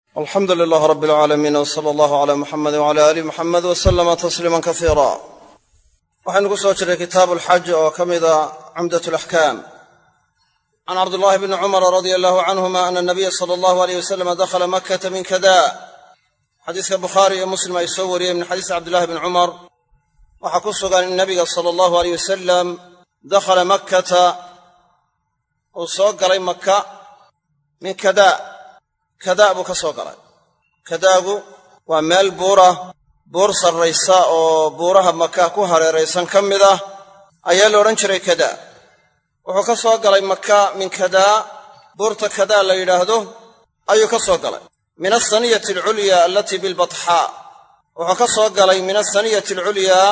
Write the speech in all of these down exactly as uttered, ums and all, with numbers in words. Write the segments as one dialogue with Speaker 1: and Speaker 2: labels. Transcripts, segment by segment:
Speaker 1: alxamdu lilaah rabi alcaalamiin w sala allahu calaa muxamedi wcala aali muxamed wa sallama tasliiman kasiira waxaynu ku soo jirray kitaabu alxaj oo ka mida cumdat alaxkaam can cabdullaahi bni cumara radia allahu canhuma ana nabiya sala allahu aleyh wasalam dakhala makkata min kada xadiiska bukhaari iyo muslim ay soo wariyeen min xadiisi cabdillahi bni cumar waxaa ku sugan in nabiga sala allahu aleyh wasalam dakhala makkata uu soo galay maka min kada kadaa buu ka soo galay kadaagu waa meel buura buur sarraysa oo buuraha maka ku hareeraysan ka mid ah ayaa la odhan jiray kadaa wuxuu ka soo galay maka min kadaa buurta kadaa la yidhaahdo ayuu ka soo galay min asaniyati alculyaa allatii bilbatxaa wuxuu ka soo galay min asaniyati alculyaa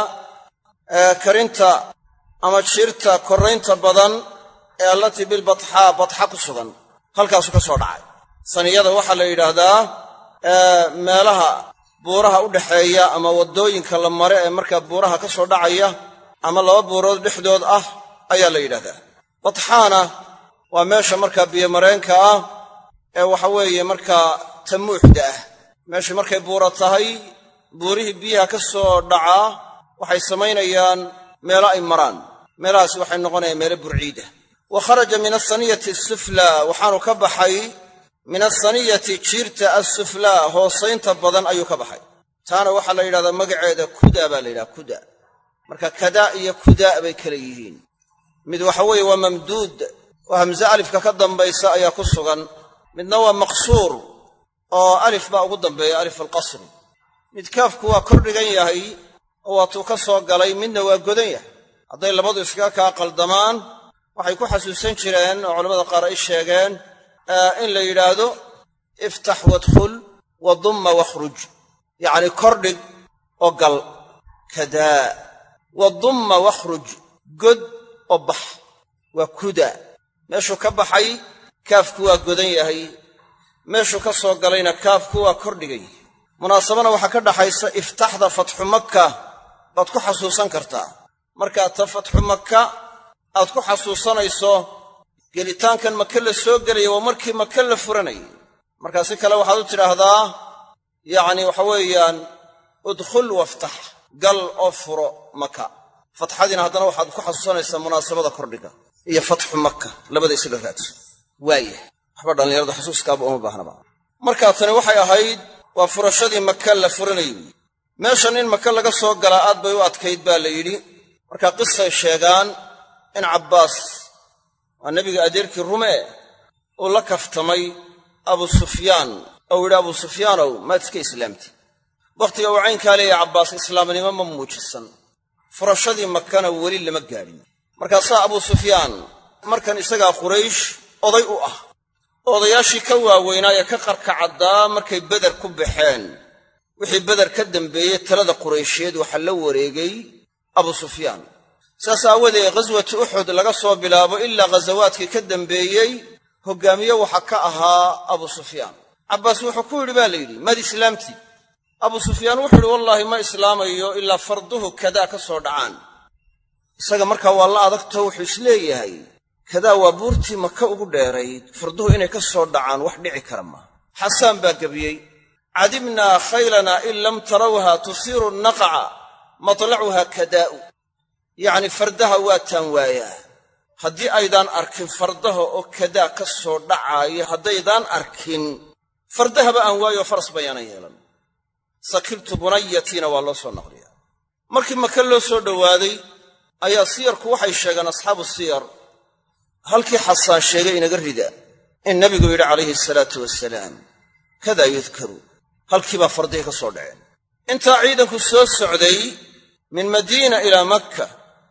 Speaker 1: ee karinta ama jiirta korraynta badan ee allatii bilbatxaa batxa ku sugan halkaasuu ka soo dhacay saniyada waxaa la yidhaahdaa meelaha buuraha u dhaxeeya ama waddooyinka la mare ee markaa buuraha ka soo dhacaya ama laba buurood dhexdood ah ayaa la yidhahdaa batxaana waa meesha markaa biyomareenka ah ee waxa weeye markaa tamuuxda ah meesha markay buura tahay buurihii biyaha ka soo dhacaa waxay samaynayaan meelo ay maraan meelahaasi waxay noqonayaan meelo burciida wa kharaja min asaniyati asuflaa waxaanu ka baxay min asaniyati jiirta assuflaa hoosaynta badan ayuu ka baxay taana waxaa la yidhahdaa magaceeda kuda baa la yidhaha kuda marka kadaa iyo kudaa bay kala yihiin mid waxa weeye waa mamduud oo hamse alifka ka dambaysa ayaa ku sugan midna waa maqsuur oo alif baa ugu dambeeya alif alqasri mid kaafku waa kor dhigan yahay oo waatuu ka soo galay midna waa godan yahay hadday labadu iskaga kaa qaldamaan waxay ku xasuusan jireen oo culamada qaar ay sheegeen in la yidhaahdo iftax wadkhul wa dumma wakhruj yacni kordhig oo gal kadaa wa dumma wakhruj god oo bax waa kuda meeshuu ka baxay kaafku waa godan yahay meeshuu ka soo galayna kaafku waa kordhigay munaasabana waxaa ka dhaxaysa iftaxda fatxu makka baad ku xasuusan kartaa markaa ta fatxu makka aad ku xasuusanayso gelitaankan maka la soo gelaya waa markii maka la furanayay markaa si kale waxaad u tidhaahdaa yacni waxa weeyaan udkhul waftax gal oo furo maka fatxadiina haddana waxaad ku xasuusanaysaa munaasabada kordhiga iyo fatxu maka labada isla raadso waaya waxba dhallinyaradu xasuuskaaba uma baahnaba markaa tani waxay ahayd waa furashadii maka la furanayay meeshan in maka laga soo galaa aad bay u adkayd baa la yidhi markaa qisay sheegaan in cabbaas waa nebiga adeerkii rume uu la kaftamay abu sufyaan ou yidhi abu sufyaanow maad iska islaamtid wakhtiga uu caynkaa leeyahay cabbaas islaamnimo ma muujisan furashadii makana weli lama gaadhin markaasaa abu sufyaan markan isagaa quraysh oday u ah odayaashii ka waaweynaa ee ka qarkacaddaa markay beder ku baxeen wixii beder ka dambeeyey talada quraysheed waxaa la wareegay abu sufyaan saas aawadeed ghaswati uxud laga soo bilaabo ilaa ghasawaadkii ka dambeeyey hoggaamiye waxaa ka ahaa abu sufyaan cabbaas wuxuu ku yidhi baa la yidhi maad islaamti abu sufyaan wuxuu yidhi wallaahi ma islaamayo ilaa farduhu kadaa ka soo dhacaan isaga markaa waa la adagto wuxuu isleeyahay kadaa waa buurtii maka ugu dheerayd farduhu inay ka soo dhacaan wax dhici kara maaha xasaan baa gebiyey cadibnaa khaylanaa in lam tarawha tusiiru naqaca matlacuha kadaa'u yacni fardaha waa taan waayaa haddii aydaan arkin fardaha oo kadaa ka soo dhacaaya haddaydaan arkin fardahaba aan waayo faras bayaanan yeelan sakiltu bunayatiina waa loo soo naqliyaa markii maka loo soo dhowaaday ayaa siyarku waxay sheegeen asxaabu siyar halkii xasaan sheegay inaga rida in nebigu yidhi calayhi asalaatu wassalaam kadaa yudkaru halkii baa fardihii ka soo dhaceen intaa ciidanku soo socday min madiina ilaa makka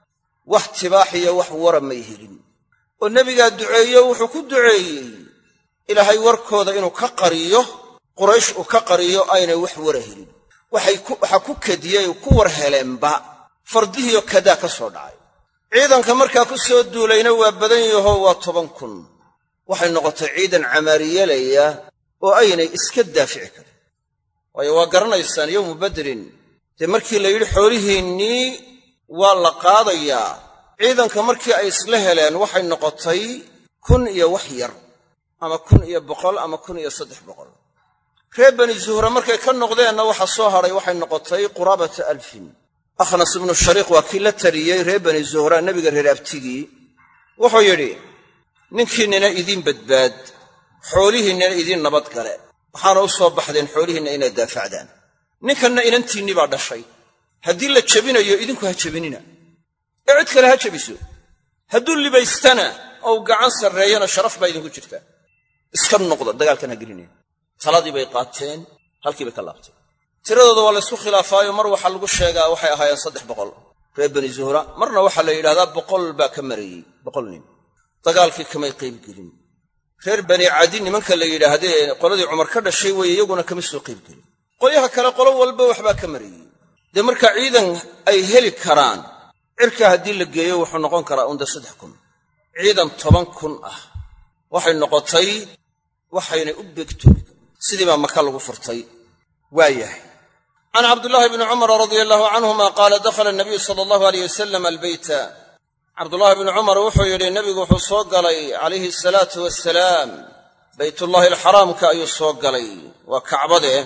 Speaker 1: wax tibaaxiyo wax wara may helin oo nebigaa duceeyo wuxuu ku duceeyey ilaahay warkooda inuu ka qariyo quraysh uu ka qariyo aynay wax wara helin waxaa ku kadiyey ku war heleenba fardihiioo kadaa ka soo dhacay ciidanka markaa ku soo duulayna waa badan yaho waa toban kun waxay noqotay ciidan camaariyelaya oo aynay iska daafici karin waayo waa garanaysaan yowmu badrin dee markii la yidhi xoolihiinnii waa la qaadayaa ciidanka markii ay isla heleen waxay noqotay kun iyo wax yar ama kun iyo boqol ama kun iyo saddex boqol reer bani zuhra markay ka noqdeenna waxa soo hadhay waxay noqotay quraabata alfin akhnas ibnu shariiq waa kii la tariyey reer bani zuhra nebiga reer abtigii wuxuu yidhi ninkiinnina idiin badbaad xoolihiinnina idiin nabad gale waxaana u soo baxdeen xoolihiinna inaad daafacdaan ninkanna inantiinnii baa dhashay haddii la jebinayo idinku ha jebinina ee cid kale ha jebiso hadduu libaystana ou gacan sarreeyana sharaf baa idinku jirtaa iska noqda dagaalkan ha gelinaya taladii bay qaateen halkii bay ka laabteen tiradooda waa laysku khilaafaayo mar waxaa lagu sheegaa waxay ahaayeen saddex boqol reer bani zuhra marna waxaa la yidhahdaa boqol baa ka marayey boqol nin dagaalkii kamay qayb gelin reer bani cadi nimanka la yidhaahdee qoladii cumar ka dhashay weeye iyaguna kama soo qayb gelin qolyaha kale qolo walba waxbaa ka marayey dee marka ciidan ay heli karaan cirka haddii la geeyo wuxuu noqon karaa unda saddex kun ciidan toban kun ah waxay noqotay waxaynay u beegtoomi sidii baa maka lagu furtay waa yahay can cabdullaahi bni cumar radia allahu canhuma qaala dakhala nabiyu sala allahu aleyh wasalam albeyta cabdullaahi bni cumar wuxuu yidhi nebigu wuxuu soo galay calayhi asalaatu wassalaam baytullaahi alxaraamka ayuu soo galay waa kacbadee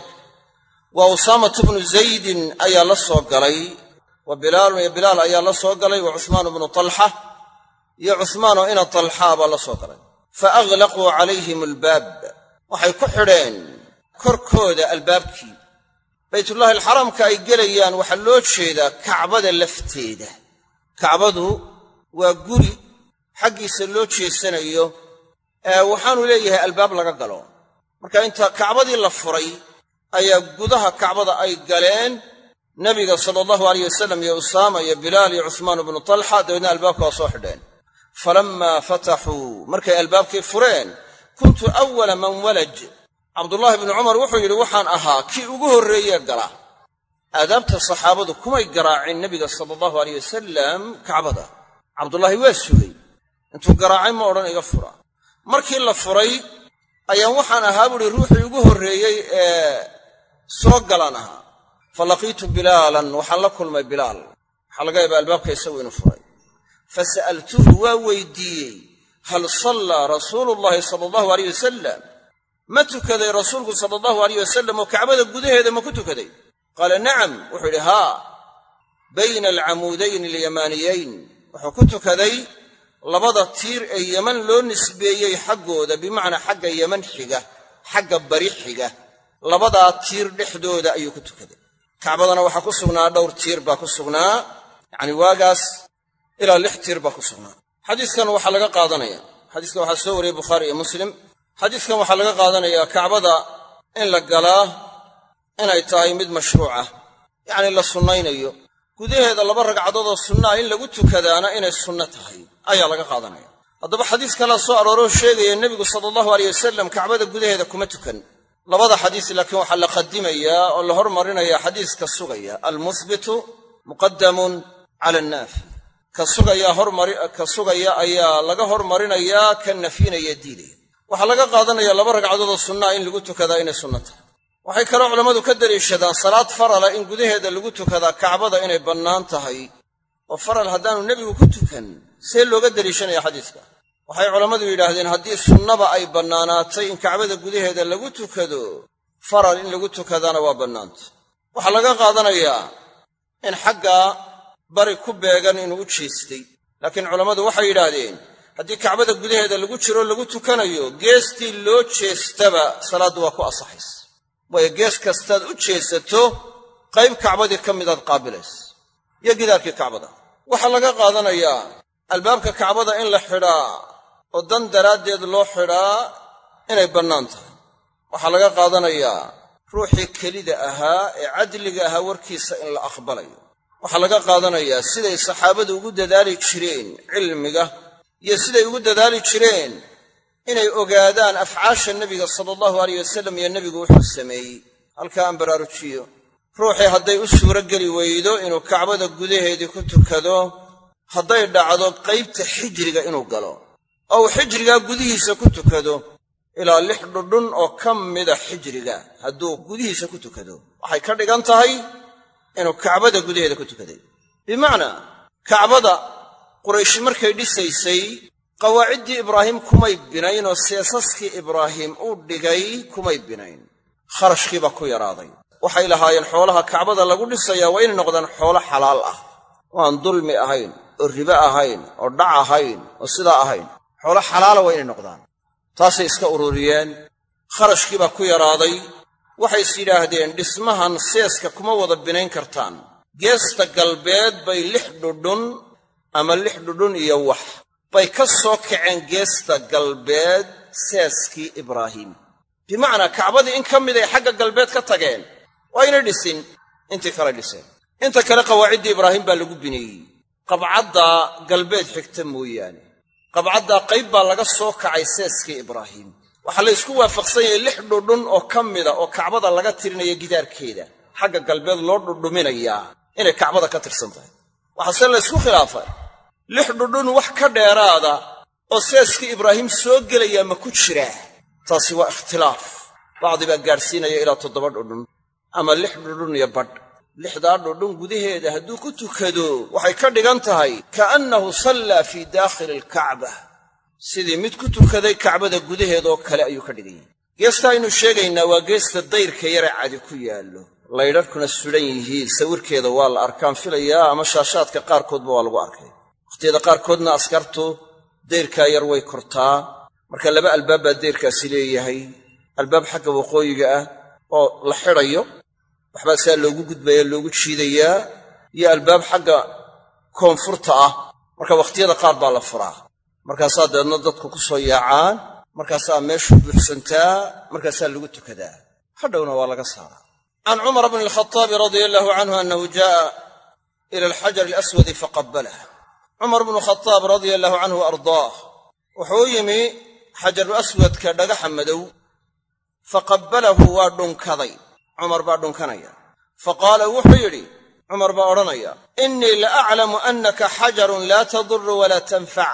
Speaker 1: wa usaamatu bnu zaydin ayaa la soo galay wa bilaalun iyo bilaal ayaa la soo galay wa cuhmaanu bnu talxa iyo cuhmaanoo ina talxaa baa la soo galay fa aghlaquu calayhim albaab waxay ku xidheen korkooda albaabkii baytullaahi alxaraamka ay gelayaan waxaa loo jeedaa kacbada lafteeda kacbadu waa guri xaggiisa loo jeesanayo ee waxaanu leeyahay albaab laga galo marka inta kacbadii la furay ayaa gudaha kacbada ay galeen nebiga sala allahu alayh wasalam iyo usaama iyo bilaal iyo cuhmaanu bnu talxa dabeedna albaabka waa soo xidheen falammaa fataxuu markay albaabkii fureen kuntu awala man walaj cabdullaahi bnu cumar wuxuu yidhi waxaan ahaa kii ugu horreeyee gala aadaabta saxaabadu kumay garaacin nebiga sala allahu alayh wasalam kacbada cabdullaahi waa sugay intuu garaacay ma odhan iga fura markii la furay ayaan waxaan ahaa buuhi ruuxii ugu horreeyey ee soo galaan ahaa fa laqiitu bilaalan waxaan la kulmay bilaal waxaa laga yaabaa albaabka isagu inuu furay fa sa'altuhu waa weydiiyey hal sallaa rasuulu llahi sala allahu alayh wasalam ma tukaday rasuulku sala allahu alayh wasalam oo kacbada gudaheeda ma ku tukaday qaala nacam wuxuu yidhi haa bayna alcamuudayni alyamaaniyayn wuxuu ku tukaday labada tiir ee yeman loo nisbeeyey xaggooda bimacnaa xagga yeman xiga xagga bari xiga labadaa tiir dhexdooda ayuu ku tukaday kacbadana waxaa ku sugnaa dhowr tiir baa ku sugnaa yacni waagaas ilaa lix tiir baa ku sugnaa xadiiskan waxaa laga qaadanaya xadiiskan waxaa soo wariyey bukhaari iyo muslim xadiiskan waxaa laga qaadanayaa kacbada in la galaa inay tahay mid mashruucah yacni la sunnaynayo gudaheeda laba ragcadood oo sunnaa in lagu tukadaana inay sunno tahay ayaa laga qaadanaya haddaba xadiis kalea soo arooroo sheegaya nebigu sala allahu aleyh wasalam kacbada gudaheeda kuma tukan labada xadiis laakiin waxaa la qadimayaa oo la hormarinayaa xadiiska sugaya almuhbitu muqadamun cala annaafi ka sugaya hormari ka sugaya ayaa laga hormarinayaa ka nafyinaya diidaya waxaa laga qaadanaya laba ragcadood oo sunnaa in lagu tukadaa inay sunno tahay waxay kaloo culammadu ka daliishadaan salaad farala in gudaheeda lagu tukadaa kacbada inay bannaan tahay oo faral haddaanu nebigu ku tukan see looga daliishanaya xadiiska waxay culammadu yidhaahdeen haddii sunnaba ay bannaanaatay in kacbada gudaheeda lagu tukado faral in lagu tukadaana waa bannaanta waxaa laga qaadanayaa in xagga bari ku beegan inuu u jeestay laakiin culammadu waxay yidhaahdeen haddii kacbada gudaheeda lagu jiro lagu tukanayo geestii loo jeestaba salaaddu waa ku asaxaysa waayo gees kastaad u jeesato qayb kacbadii ka midaad qaabilaysa iyo gidaarkii kacbada waxaa laga qaadanayaa albaabka kacbada in la xidhaa oo dan daraaddeed loo xidhaa inay bannaan tahay waxaa laga qaadanayaa ruuxii kelida ahaa ee cadliga ahaa warkiisa in la aqbalayo waxaa laga qaadanayaa siday saxaabadu ugu dadaali jireen cilmiga iyo siday ugu dadaali jireen inay ogaadaan afcaasha nebiga sala allahu alayh wasalam iyo nebigu wuxuu sameeyey halkaa aan baraarujiyo ruuxii hadday u suuro geli weydo inuu kacbada gudaheedii ku tukado hadday dhacdo qaybta xijriga inuu galo oo uu xijrigaa gudihiisa ku tukado ilaa lix dhudhun oo ka mida xijriga hadduu gudihiisa ku tukado waxay ka dhigan tahay inuu kacbada gudaheeda ku tukaday bimacnaa kacbada qurayshi markay dhisaysay qawaaciddii ibraahim kumay binayn oo seesaskii ibraahim uu dhigay kumay binayn kharashkiibaa ku yaraaday waxay lahaayeen xoolaha kacbada lagu dhisayaa waa inay noqdaan xoolo xalaal ah oo aan dulmi ahayn oo ribo ahayn oo dhac ahayn oo sidaa ahayn xoolo xalaala waa inay noqdaan taasay iska ururiyeen kharashkiibaa ku yaraaday waxay is yidhaahdeen dhismahan seeska kuma wada binayn kartaan geesta galbeed bay lix dhudhun ama lix dhudhun iyo wax bay ka soo kaceen geesta galbeed seeskii ibraahiim bimacnaa kacbadii in ka mid ay xagga galbeed ka tageen waa inay dhisin intii kale dhiseen inta kale qawaaciddii ibraahim baa lagu bineeyey qabcaddaa galbeed xigta mooyaane qabcaddaa qayb baa laga soo kacay seeskii ibraahiim waxaa la ysku waafaqsan yahay lix dhudhun oo ka mida oo kacbada laga tirinaya gidaarkeeda xagga galbeed loo dhudhuminayaa inay kacbada ka tirsan tahay waxaase la ysku khilaafay lix dhudhun wax ka dheeraada oo seeskii ibraahim soo gelayaa ma ku jiraa taasi waa ikhtilaaf bacdi baa gaadhsiinaya ilaa toddoba dhudhun ama lix dhudhun iyo badh lixdaa dhudhun gudaheeda hadduu ku tukado waxay ka dhigan tahay ka'annahu sallaa fii daakhili alkacba sidii mid ku tukaday kacbada gudaheedoo kale ayuu ka dhigan yahay geesta aynu sheegaynaa waa geesta dayrka yare cadi ku yaallo laydharhkuna sudhan yihiin sawirkeeda waa la arkaan filayaa ama shaashaadka qaarkoodba waa lagu arkay wakhtiyada qaarkoodna askartu dayrkaa yar way kortaa marka laba albaab baa dayrkaasi leeyahay albaab xagga waqooyiga ah oo la xidhayo waxbaa saa loogu gudbaya loogu jiidayaa iyo albaab xagga koonfurta ah marka wakhtiyada qaar baa la furaa markaasaa dabeedna dadku ku soo yaacaan markaasaa meeshu buuxsantaa markaasaa lagu tukadaa hadhowna waa laga saaraa can cumar bni alkhataabi radia allahu canhu annahu jaa'a ila alxajar alaswadi faqabbalah cumar bnu khataab radia allahu canhu ardaah wuxuu u yimi xajaru aswadka dhagaxa madow faqabbalahu waa dhunkaday cumar baa dhunkanaya faqaala wuxuu yidhi cumar baa odhanaya innii la aclamu annaka xajarun laa tadurru walaa tanfac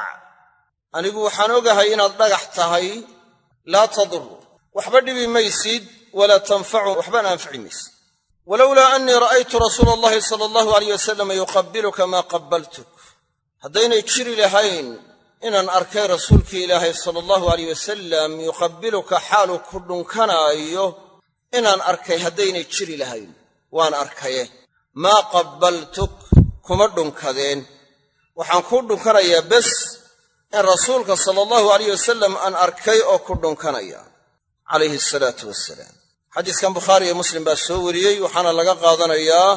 Speaker 1: anigu waxaan ogahay inaad dhagax tahay laa tadurru waxba dhibi maysid walaa tanfacu waxbana anfici maysid walowlaa annii ra'aytu rasuula allahi sala allahu alayh wasalam yuqabbiluka maa qabbaltuk haddaynay jiri lahayn inaan arkay rasuulkii ilaahay sala allahu alayh wasalam yuqabbiluka xaaluu ku dhunkanaayo inaan arkay haddaynay jiri lahayn waan arkaye maa qabbaltuk kuma dhunkadeen waxaan kuu dhunkanayaa bes in rasuulka sala allahu alayh wasalam aan arkay oo ku dhunkanaya calayhi asalaatu wassalaam xadiiskan bukhaari iyo muslim baa soo wariyey waxaana laga qaadanayaa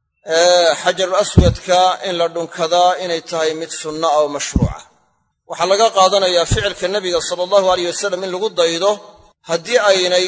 Speaker 1: xajarul aswadka in la dhunkadaa inay tahay mid sunna oo mashruuca waxaa laga qaadanayaa ficilka nebiga sala allahu alayh wasalam in lagu daydo haddii aynay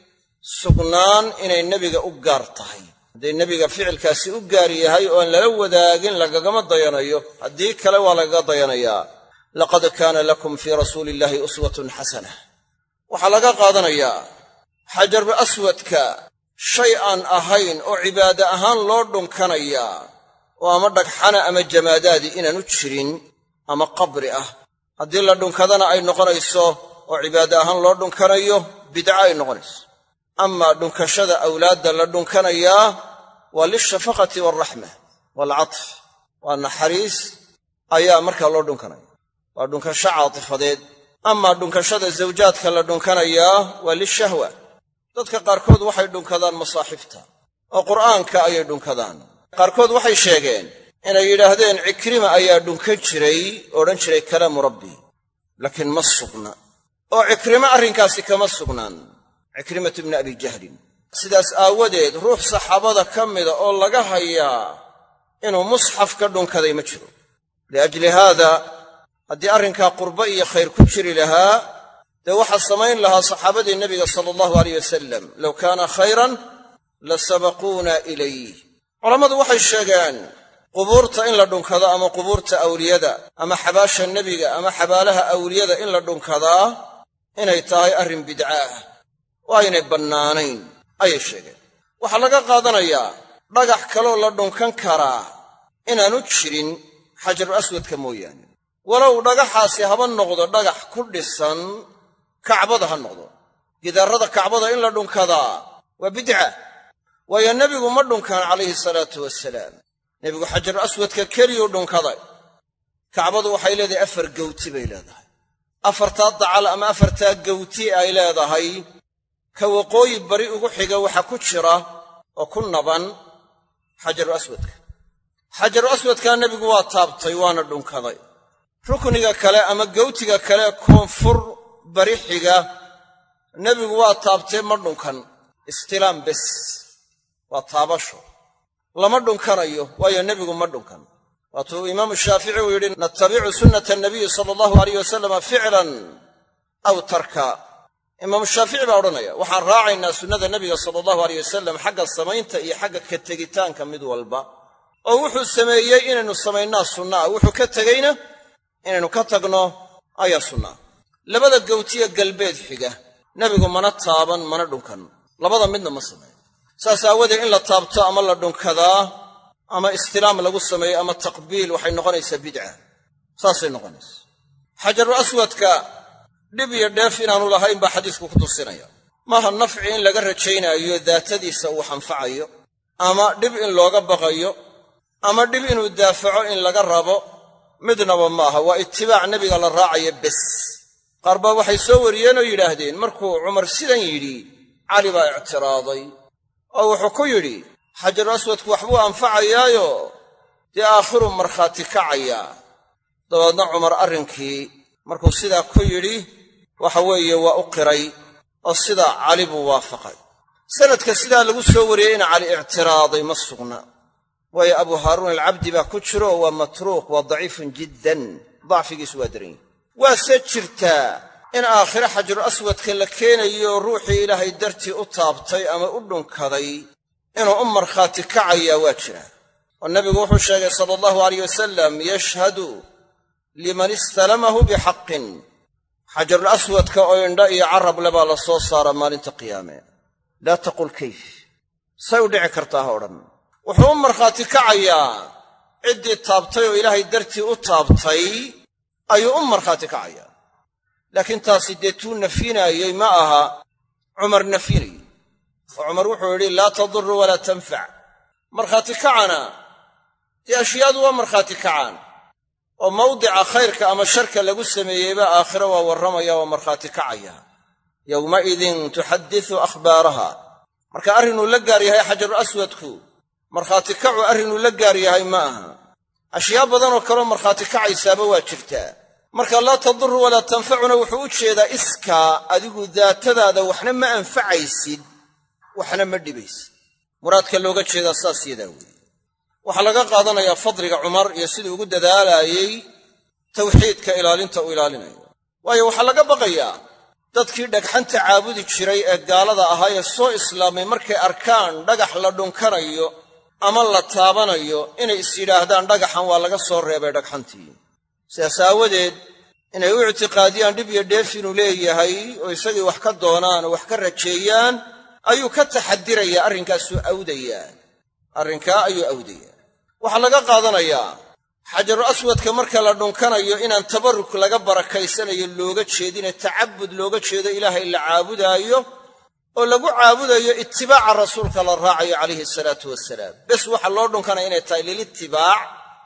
Speaker 1: sugnaan inay nebiga u gaar tahay hadday nebiga ficilkaasi u gaar yahay oo aan lala wadaagin lagagama dayanayo haddii kale waa lagaga dayanayaa laqad kaana lakum fii rasuuli illaahi uswatun xasana waxaa laga qaadanayaa xajaru aswadka shay aan ahayn oo cibaade ahaan loo dhunkanayaa oo ama dhagxana ama jamaadaadii inaanu jirin ama qabri ah haddii la dhunkadana ay noqonayso oo cibaade ahaan loo dhunkanayo bidca ay noqonayso amaa dhunkashada awlaadda la dhunkanayaa waa lilshafaqati waalraxma waalcatf waa naxariis ayaa markaa loo dhunkanaya waa dhunkasho caatifadeed amaa dhunkashada zawjaadka la dhunkanayaa waa lilshahwa dadka qaarkood waxay dhunkadaan masaaxifta oo qur'aanka ayay dhunkadaan qaarkood waxay sheegeen inay yidhaahdeen cikrima ayaa dhunkan jiray odhan jiray kalaamu rabbi laakiin ma sugna oo cikrimo arrinkaasi kama sugnaan cikrimatu ibni abi jahlin sidaas aawadeed ruux saxaabada ka mida oo laga hayaa inuu musxaf ka dhunkaday ma jiro liajli haada haddii arrinkaa qurbo iyo khayr ku jiri lahaa dee waxaa samayn lahaa saxaabadii nebiga sala allahu alayh wasalam low kaana khayran la sabaquuna ilayh culammadu waxay sheegeen qubuurta in la dhunkado ama qubuurta awliyada ama xabaasha nebiga ama xabaalaha awliyada in la dhunkadaa inay tahay arrin bidca ah oo aynay bannaanayn ayay sheegeen waxaa laga qaadanayaa dhagax kaloo la dhunkan karaa inaanu jirin xajaru aswadka mooyaane walow dhagaxaasi haba noqdo dhagax ku dhisan kacbada ha noqdo gidaarada kacbada in la dhunkadaa waa bidca waayo nebigu ma dhunkan calayhi salaatu wasalaam nebigu xajaru aswadka keliyuu dhunkaday kacbadu waxay leedahay afar gawti bay leedahay afartaa dacal ama afartaa gawti ay leedahay ka waqooyi bari ugu xiga waxa ku jira oo ku naban xajaru aswadka xajaru aswadka nabigu waa taabtay waana dhunkaday rukniga kale ama gawtiga kale koonfur bari xiga nabigu waa taabtay ma dhunkan istilaam bes waa taabasho lama dhunkanayo waayo nabigu ma dhunkan waatuu imaam shaafici uu yidhi nattabicu sunnata an-nabiy sallallahu alayhi wasallam ficlan aw tarka imaam shaafici baa odhanaya waxaan raacaynaa sunnada nabiga sallallahu alayhi wasallam xagga samaynta iyo xagga ka tegitaanka mid walba oo wuxuu sameeyey inaynu samaynaa sunnaa wuxuu ka tegayna inaynu ka tagno ayaa sunnaa labada gawtiya galbeed xiga nabigu mana taaban mana dhunkan labada midna ma sameeyo saas aawadeed in la taabto ama la dhunkadaa ama istilaam lagu sameeyo ama taqbiil waxay noqonaysaa bidca saasay noqonaysaa xajaru aswadka dhib iyo dheef inaanu lahayn baa xadiisku ku tusinaya maaha nafci in laga rajaynayo daatadiisa uu xanfacayo ama dhib in looga baqayo ama dhib inuu daafaco in laga rabo midnaba maaha waa itibaac nebiga la raacayo bes qaar baa waxay soo wariyeen oo yidhaahdeen markuu cumar sidan yidhi cali baa ictiraaday oo wuxuu ku yidhi xajaru aswadku waxbuu anfacayaayo dee aakhiru markhaati kacayaa dabeedna cumar arrinkii markuu sidaa ku yidhi waxa weeye waa u qiray oo sidaa cali buu waafaqay sanadka sidaa lagu soo wariyey in cali ictiraaday ma sugna waayo abu haaruun alcabdi baa ku jiro oo waa matruuq waa daciifun jiddan dacfigiisu waa daran yahay waase jirtaa in aakhire xajaru aswadka la keenayo ruuxii ilaahay dartii u taabtay ama u dhunkaday inuu u markhaati kacayaa waa jiraa oo nabigu wuxuu sheegay sala allahu alayh wasalam yashhadu liman istalamahu bixaqin xajarul aswadka oo indha iyo carab le baa la soo saara maalinta qiyaame laa taqul kayf say u dhici kartaa ha odhan wuxuu u markhaati kacayaa ciddii taabtay oo ilaahay dartii u taabtay ayuu u markhaati kacayaa laakiin taasi dee tuu nafyinaayey ma aha cumar nafyinayey oo cumar wuxuu yidhi laa tadurru walaa tanfac markhaati kacana dee ashyaadu waa markhaati kacaan oo mawdica khayrka ama sharka lagu sameeyeyba aakhiro waa warramaya waa markhaati kacaya yowmaidin tuxaddisu akhbaaraha marka arrinuu la gaar yahay xajaru aswadku markhaati kacu arrinuu la gaar yahay ma aha ashyaa badanoo kaloo markhaati kacaysaaba waa jirtaa marka laa tadurru walaa tanfacuna wuxuu u jeedaa iskaa adigu daatadaada waxna ma anfacaysid waxna ma dhibaysid muraadka looga jeedaa saas yadaa weeye waxaa laga qaadanayaa fadliga cumar iyo siduu ugu dadaalaayey tawxiidka ilaalinta uu ilaalinayo waayo waxaa laga baqayaa dadkii dhagxanta caabudi jiray ee gaalada ahaa ee soo islaamay markay arkaan dhagax la dhunkanayo ama la taabanayo inay is yidhaahdaan dhagaxan waa laga soo reebay dhagxantii sidaas aawadeed inay u ictiqaadiyaan dhib iyo dheef inuu leeyahay oo isagii wax ka doonaan oo wax ka rajeeyaan ayuu ka taxadirayaa arrinkaasuu awdayaa arrinkaa ayuu awdayaa waxaa laga qaadanayaa xajaru aswadka marka la dhunkanayo inaan tabarruk laga barakaysanayo looga jeedine tacabud looga jeedo ilaahay la caabudaayo oo lagu caabudayo itibaaca rasuulka la raacayo calayhi salaatu wasalaam bes waxa loo dhunkanaya inay tahay lilitibaac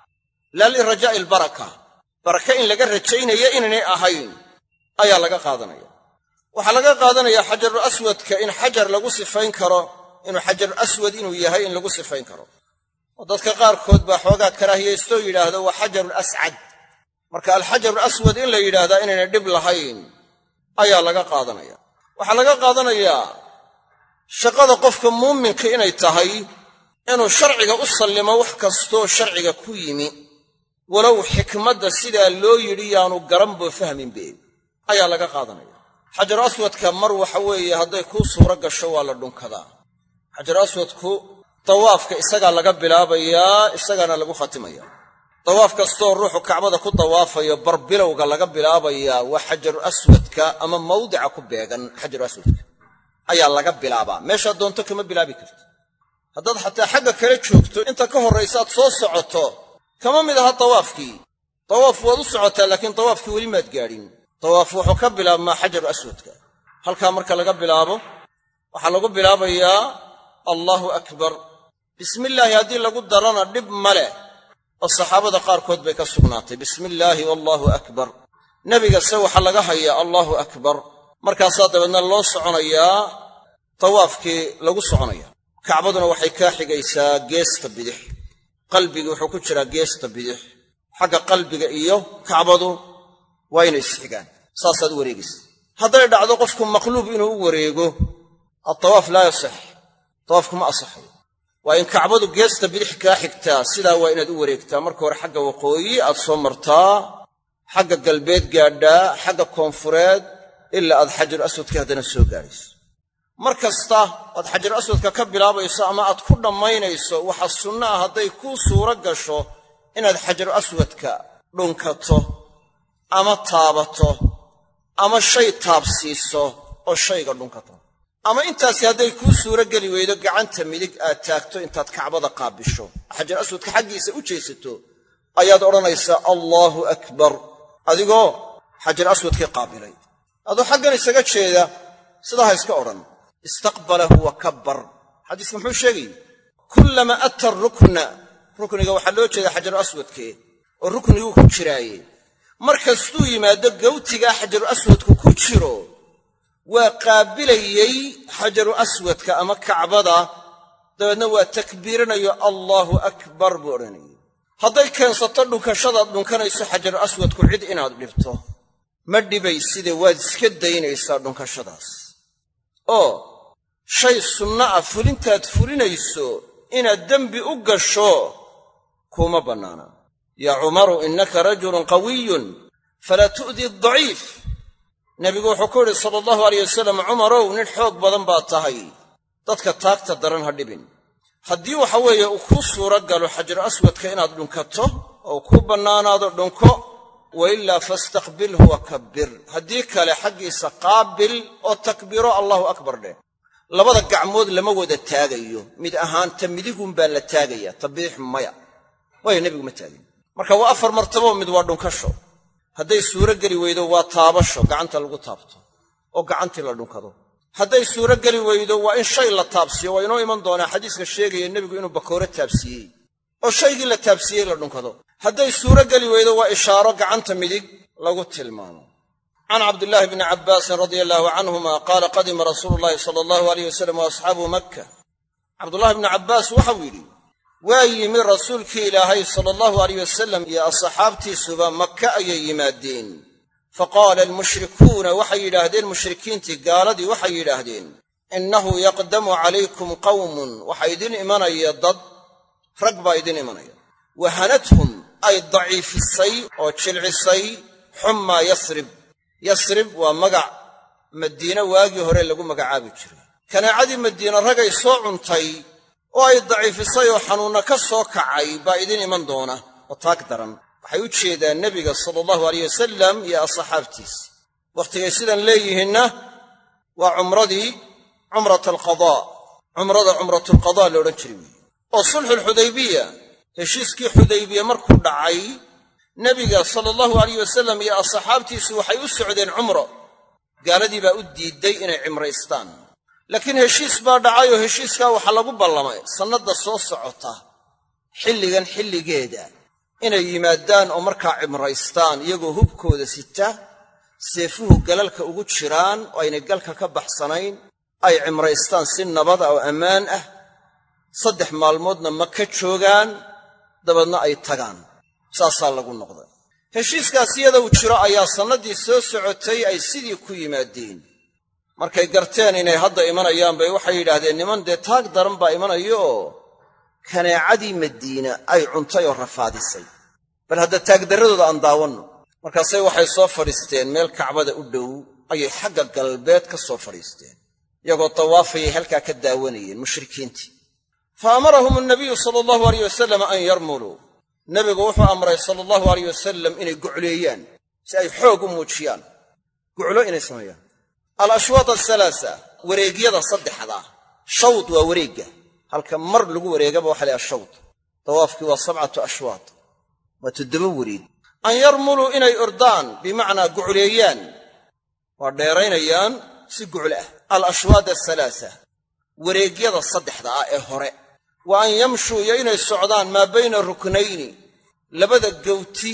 Speaker 1: laa lirajaa'i albaraka baraka in laga rajaynayo inaynay ahayn ayaa laga qaadanaya waxaa laga qaadanayaa xajaru aswadka in xajar lagu sifayn karo inuu xajaru aswad inuu yahay in lagu sifayn karo oo dadka qaarkood baa xoogaa karaahiyaystooo yidhaahdo waa xajarul ascad marka alxajaru aswad in la yidhaahdaa inaynay dhib lahayn ayaa laga qaadanaya waxaa laga qaadanayaa shaqada qofka muuminka inay tahay inuu sharciga u sallimo wax kastoo sharciga ku yimi walow xikmadda sidaa loo yidhi yaanu garanboo fahminbe ayaa laga qaadanaya xajaru aswadka mar waxa weeye hadday kuu suuro gasho waa la dhunkadaa xajaru aswadku dawaafka isagaa laga bilaabayaa isagaana lagu khatimaya dawaaf kastoo ruuxu kacbada ku dawaafayo barbilowga laga bilaabayaa waa xajaru aswadka ama mawdica ku beegan xajaru aswadka ayaa laga bilaabaa meeshaad doonto kama bilaabi karto haddaad xataa xagga kale joogto inta ka horraysaad soo socoto kama mid aha dawaafkii dawaaf waad u socotaa laakiin dawaafkii weli maad gaadhin dawaaf wuxuu ka bilaabmaa xajaru aswadka halkaa marka laga bilaabo waxaa lagu bilaabayaa allaahu akbar bismillaahi haddii lagu darana dhib ma leh oo saxaabada qaarkood bay ka sugnaatay bismillaahi wallaahu akbar nebigase waxaa laga hayaa allaahu akbar markaasaa dabeedna loo soconayaa tawaafkii lagu soconaya kacbaduna waxay kaa xigaysaa geesta bidix qalbigu wuxuu ku jiraa geesta bidix xagga qalbiga iyo kacbadu waa inay isxigaan saasaad u wareegaysa hadday dhacdo qofku maqluub inuu u wareego at-tawaaf laa yasax tawaafku ma asaxayo waa in kacbadu geesta bidix kaa xigtaa sidaa waa inaad u wareegtaa marka hore xagga waqooyi aad soo martaa xagga galbeed gaadhaa xagga koonfureed ilaa aad xajar aswadka haddana soo gaadhayso mar kasta aad xajar aswadka ka bilaabayso ama aad ku dhammaynayso waxaa sunno ah hadday kuu suuro gasho inaad xajar aswadka dhunkato ama taabato ama shay taabsiiso oo shayga dhunkato ama intaasi hadday kuu suuro geli weydo gacanta midig aad taagto intaad kacbada qaabisho xajar aswadka xaggiisa u jeesato ayaad odhanaysaa allaahu akbar adigoo xajar aswadkii qaabilay adoo xaggan isaga jeeda sidaa ha iska odhan istaqbalahu wa kabbar xadiiska muxuu sheegayey kullama ata rukna rukniga waxaa loo jeeda xajaru aswadkee oo rukniguu ku jiraaye mar kastuu yimaado gawtigaa xajaru aswadku ku jiro waa qaabilayey xajaru aswadka ama kacbada dabeedna waa takbiiranayo allaahu akbar buu odhanayay hadday keensato dhunkashadaad dhunkanayso xajaru aswadku cid inaad dhibto ma dhibayside waad iska daynaysaa dhunkashadaas oo shay sunno ah fulintaad fulinayso inaad dembi u gasho kuma bannaana yaa cumaru innaka rajulun qawiyun falaa tu'di adaciif nebigu wuxuu ku yidhi sala allahu alayh wasalam cumarow nin xoog badan baad tahay dadka taagta daran ha dhibin haddii waxa weeye uu kuu suuro galo xajar aswadka inaad dhunkato oo kuu bannaanaado dhunko wa ilaa fastaqbilhu wa kabbir haddii kale xaggiisa qaabil oo takbiro allahu akbar dheh labada gacmood lama wada taagayo mid ahaan ta midigun baa la taagaya ta bidix maya waayo nebigu ma taagin marka waa afar martabo mid waa dhunkasho hadday suuro geli weydo waa taabasho gacanta lagu taabto oo gacantii la dhunkado hadday suuro geli weydo waa in shay la taabsiyo waa inoo iman doonaa xadiiska sheegaya nebigu inuu bakoore taabsiiyey oo shaygii la taabsiiyey la dhunkado hadday suuro geli weydo waa ishaaro gacanta midig lagu tilmaamo can cabdillaahi bni cabbaasin radia allaahu canhuma qaala qadima rasuulu llaahi sala allahu alayh wasalam wa asxaabuhu makka cabdullahi bni cabbaas waxau yidhi waa yimi rasuulkii ilaahay sala allahu alayh wasalam iyo asxaabtiisuba maka ayay yimaadeen faqaala almushrikuuna waxay yidhaahdeen mushrikiintii gaaladii waxay yidhaahdeen innahu yaqdamu calaykum qawmun waxaa idin imanaya dad rag baa idin imanaya wahanathum ay daciifisay oo jilcisay xummaa yasrib yasrib waa magac madiine waagii hore lagu magacaabi jiray kanaacadii madiina ragay soo cuntay oo ay daciifisay oo xanuunna ka soo kacay baa idin iman doona oo taag daran waxay u jeedaan nebiga sala allahu alayh wasalam iyo asxaabtiisa wakhtigay sidan leeyihiinna waa cumradii cumrata alqadaa cumrada cumratulqadaa la odhan jiray weeye oo sulxulxudaybiya heshiiskii xudaybiya markuu dhacay nebiga sala allahu alayh wasalam iyo asxaabtiisu waxay u socdeen cumro gaaladii baa u diidday inay cimraystaan laakiin heshiis baa dhacay oo heshiiskaa waxaa lagu ballamay sannadda soo socota xilligan xilligeeda inay yimaadaan oo markaa cimraystaan iyagoo hubkooda sita seefuhu galalka ugu jiraan oo aynay galka ka baxsanayn ay cimraystaan si nabada oo ammaan ah saddex maalmoodna maka joogaan dabeedna ay tagaan saasaa lagu noqday heshiiskaas iyada uu jiro ayaa sannaddii soo socotay ay sidii ku yimaadeen markay garteen inay hadda imanayaan bay waxay yidhaahdeen niman dee taag daran baa imanaya oo kaneecadii madiina ay cuntay oo rafaadisay bal hadda taagdarradooda aan daawanno markaasay waxay soo fadhiisteen meel kacbada u dhow ayay xagga galbeed ka soo fadhiisteen iyagoo tawaafayay halkaa ka daawanayeen mushrikiintii fa amarahum annabiyu sala allahu alayh wasalam an yarmuluu nebigu wuxuu amray sala allahu alayh wasalam inay gucleeyaan si ay xoog u muujiyaan guclo inay sameeyaan alashwaad alhalaasa wareegyada saddexda shawd waa wareegga halka mar lagu wareegaba waxa la ashawd tawaafkii waa sabcatu ashwaad waa toddoba wareeg an yarmuluu inay ordaan bimacnaa gucleeyaan waa dheeraynayaan si guclo ah alashwaad alhalaasa wareegyada saddexda ah ee hore wa an yamshuu iyo inay socdaan maa bayna ruknayni labada gawti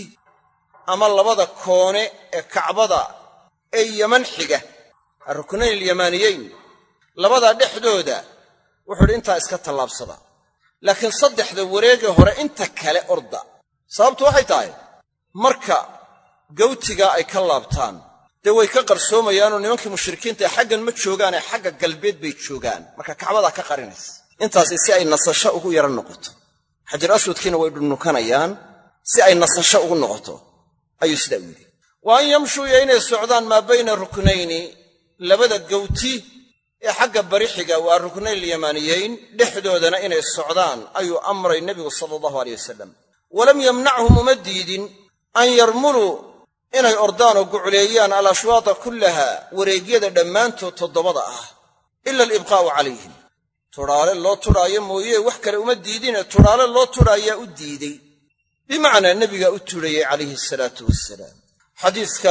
Speaker 1: ama labada koone ee kacbada ee yaman xiga aruknayn alyamaaniyeyn labadaa dhexdooda wuxuu idhi intaa iska tallaabsada laakiin saddexda wareegee hore inta kale orda sababtu waxay tahay marka gawtigaa ay ka laabtaan dee way ka qarsoomayaanoo nimankii mushrikiinta ee xaggan ma joogaanee xagga galbeed bay joogaan marka kacbadaa ka qarinaysa intaasi si ay nasasho ugu yara noqoto xajar aswadkiina way dhunnukanayaan si ay nasasho ugu noqoto ayuu sidaa u yidhi wa an yamshuu iyo inay socdaan maa bayna ruknayni labada gawti ee xagga barixiga waa ruknayn lyamaaniyeyn dhexdoodana inay socdaan ayuu amray nebigu sala allahu aleyh wasalam walam yamnachum uma diidin an yarmuluu inay ordaan oo gucleeyaan alashwaata kullaha wareegyada dhammaantood toddobada ah ila alibqaa'u calayhim tudhaale loo tudhaayo mooye wax kale uma diidine tudhaale loo tudhaayaa u diiday bimacnaa nebigaa u tudhayey calayhi asalaatu wassalaam xadiiska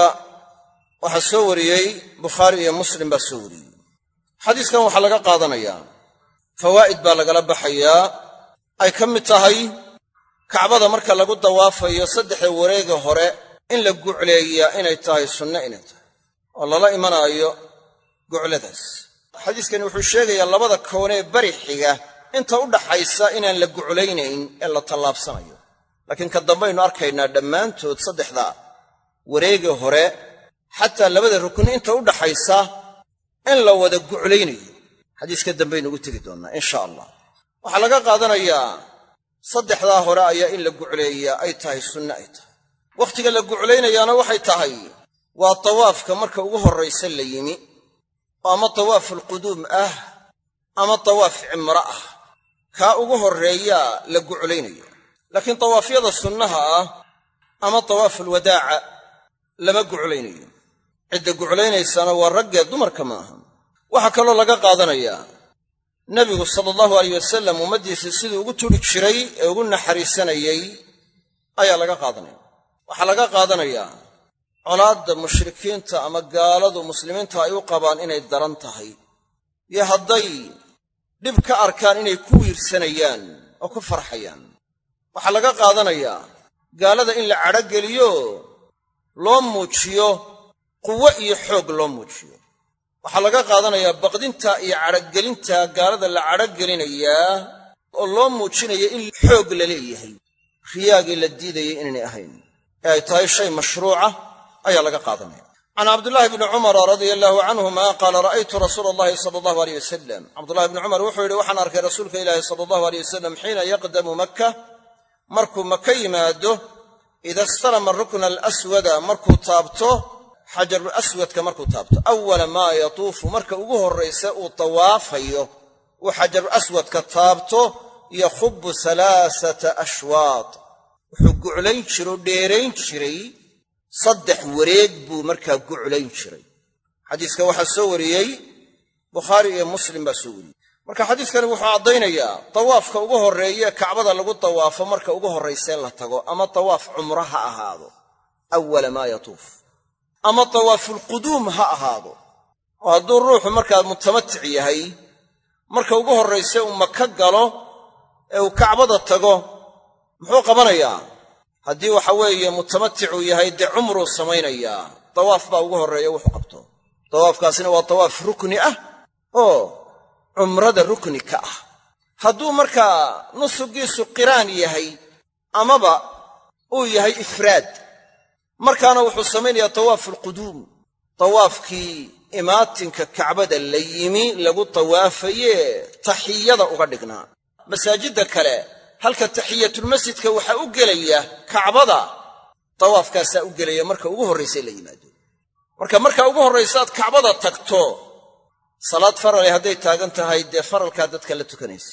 Speaker 1: waxaa soo wariyey bukhaari iyo muslim baa soo wariyey xadiiskan waxaa laga qaadanayaa fawaa'id baa lagala baxayaa ay ka mid tahay kacbada marka lagu dawaafayo saddexda wareega hore in la gucleeyaa inay tahay sunno inay tahay oo lala imanaayo gucladaas xadiiskani wuxuu sheegayaa labada koonee bari xiga inta u dhaxaysa inaan la guclaynayn ee la tallaabsanayo laakiin ka dambaynu arkaynaa dhammaantood saddexda wareega hore xataa labada rukni inta u dhaxaysa in la wada guclaynayo xadiiska dambaynu ugu tegi doonnaa insha allah waxaa laga qaadanayaa saddexdaa hore ayaa in la gucleeyaa ay tahay sunne ay tahay wakhtiga la guclaynayaana waxay tahay waa tawaafka marka ugu horraysa la yimi oo ama tawaafulquduum ah ama tawaaf cimro ah kaa ugu horreeyaa la guclaynaya laakiin tawaafyada sunnaha ah ama tawaafulwadaaca lama guclaynayo cidda guclaynaysana waa raggee dumarka ma aha waxaa kaloo laga qaadanayaa nebigu sala allahu alayh wasalam ummaddiisa siduu ugu tudhi jiray ee ugu naxariisanayey ayaa laga qaadanaya waxaa laga qaadanayaa colaadda mushrikiinta ama gaaladu muslimiinta ay u qabaan inay daran tahay iyo hadday dhib ka arkaan inay ku wiirsanayaan oo ku farxayaan waxaa laga qaadanayaa gaalada in la cadhogeliyo loo muujiyo quwo iyo xoog loo muujiyo waxaa laga qaadanayaa baqdinta iyo cadhogelinta gaalada la cadhogelinayaa oo loo muujinaya in xoog la leeyahay riyaagii la diidayay inaynay ahayn ee ay tahay shay mashruuca ayaa laga qaadanaya can cabdullaahi bni cumara radia allaahu canhuma qaala ra'aytu rasuula allahi sala allahu aleyh wasalam cabdullahi bni cumar wuxuu yidhi waxaan arkay rasuulka ilaahi sala allahu aleyh wasalam xiina yaqdamu makka markuu maka yimaado ida istalama rukna alaswada markuu taabto xajaru aswadka markuu taabto awala maa yatuufu marka ugu horraysa uu tawaafayo uu xajaru aswadka taabto yakhubu halaasata ashwaad wuxuu guclayn jiroo dheerayn jiray saddex wareeg buu markaa guclayn jiray xadiiska waxaa soo wariyey bukhaari iyo muslim baa soo wariyey marka xadiiskani wuxuu caddaynayaa tawaafka ugu horreeye kacbada lagu tawaafo marka ugu horraysee la tago ama tawaaf cumro ha ahaado awala maa yatuuf ama tawaafulquduum ha ahaado oo hadduu ruuxu markaa mutamatic yahay marka ugu horrayse uu maka galo ee uu kacbada tago muxuu qabanayaa haddii waxa weeye mutamaticuu yahay dee cumruu samaynayaa tawaaf baa ugu horreeya wuxuu qabto tawaafkaasina waa tawaaf rukni ah oo cumrada rukni ka ah hadduu markaa nusugiisu qiraan yahay amaba uu yahay ifraad markaana wuxuu samaynayaa tawaafulquduum tawaafkii imaatinka kacbada la yimi lagu tawaafaye taxiyada uga dhignaa masaajidda kale halka taxiyatulmasjidka waxaa u gelaya kacbada tawaafkaasaa u gelaya marka ugu horraysa la yimaado marka marka ugu horraysaad kacbada tagto salaad farale hadday taagan tahay dee faralkaa dadka la tukanaysa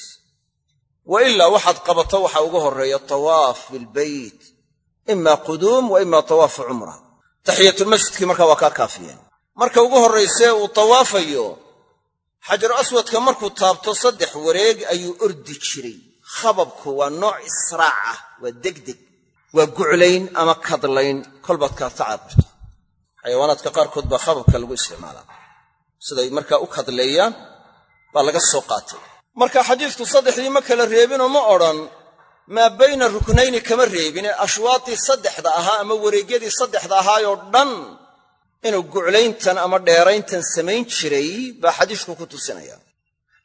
Speaker 1: wa ilaa waxaad qabato waxaa ugu horreeya tawaaf bilbayt ima quduum wa ima tawaafu cumra taxiyatulmasjidkii markaa waa kaa kaafiyeen marka ugu horraysee uu tawaafayo xajaru aswadka markuu taabto saddex wareeg ayuu ordi jiray khababku waa nooc israac ah waa degdeg waa guclayn ama kadlayn kolbaad kaa tacaabirto xayawaanaadka qaarkood baa khababka lagu isticmaalaa siday markaa u kadleeyaan baa laga soo qaatay marka xadiisku saddexdii ma kala reebinoo ma odhan maa bayna ruknayni kama reebine ashwaatii saddexda ahaa ama wareegyadii saddexda ahaayoo dhan inuu guclayntan ama dheerayntan samayn jiray baa xadiisku ku tusinaya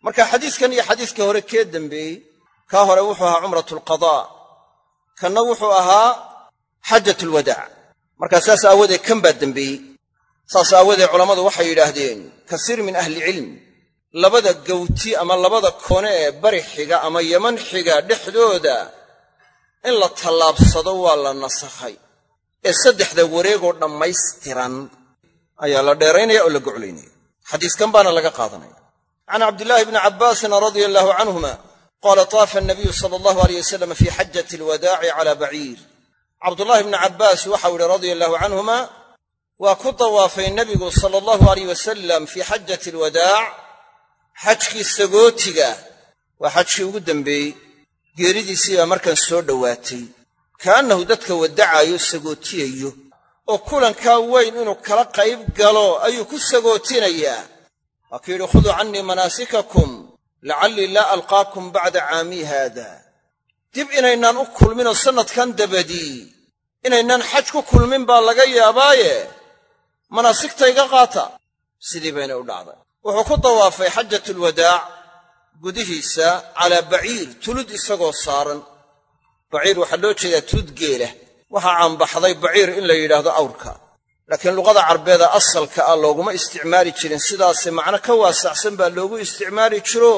Speaker 1: marka xadiiskan iyo xadiiskii hore kee dambeeyey kaa hore wuxuu ahaa cumratul qadaa kanna wuxuu ahaa xajjatul wadaac markaa saas aawadeed kan baa dembeeyey saas aawadeed culammadu waxay yidhaahdeen kasiir min ahli cilm labada gawti ama labada kone ee bari xiga ama yaman xiga dhexdooda in la tallaabsado waa la nasakhay ee saddexda wareegoo dhammaystiran ayaa la dheeraynaya oo la goclaynaya xadiiskan baana laga qaadanaya can cabdillaahi bni cabbaasin radia allaahu canhuma qaala taafa annabiyu sala allahu alayh wasalam fii xajjati alwadaaci calaa baciir cabdullaahi bni cabbaas waxau yidhi radia allahu canhuma waa ku dawaafay nebigu sala allahu alayh wasalam fii xajjati alwadaac xajkii sagootiga waa xajkii ugu dambeeyey geeridiisii baa markan soo dhowaatay kaannahu dadka waddacaayo sagootiyayo oo kulankaa weyn inuu kala qayb galo ayuu ku sagootinayaa waa ku yidhi khuduu cannii manaasikakum lacallii laa alqaakum bacda caamii haada dib inaynaan u kulminoo sannadkan dabadii inaynaan xaj ku kulmin baa laga yaabaaye manaasigtayga qaata sidii bayna u dhacday wuxuu ku dawaafay xajjatulwadaac gudihiisa calaa baciir tulud isagoo saaran baciir waxaa loo jeedaa tulud geela waxaa caanbaxday baciir in la yidhaahdo awrka laakiin luqada carbeeda asalka ah looguma isticmaali jirin sidaase macno ka waasacsan baa loogu isticmaali jiro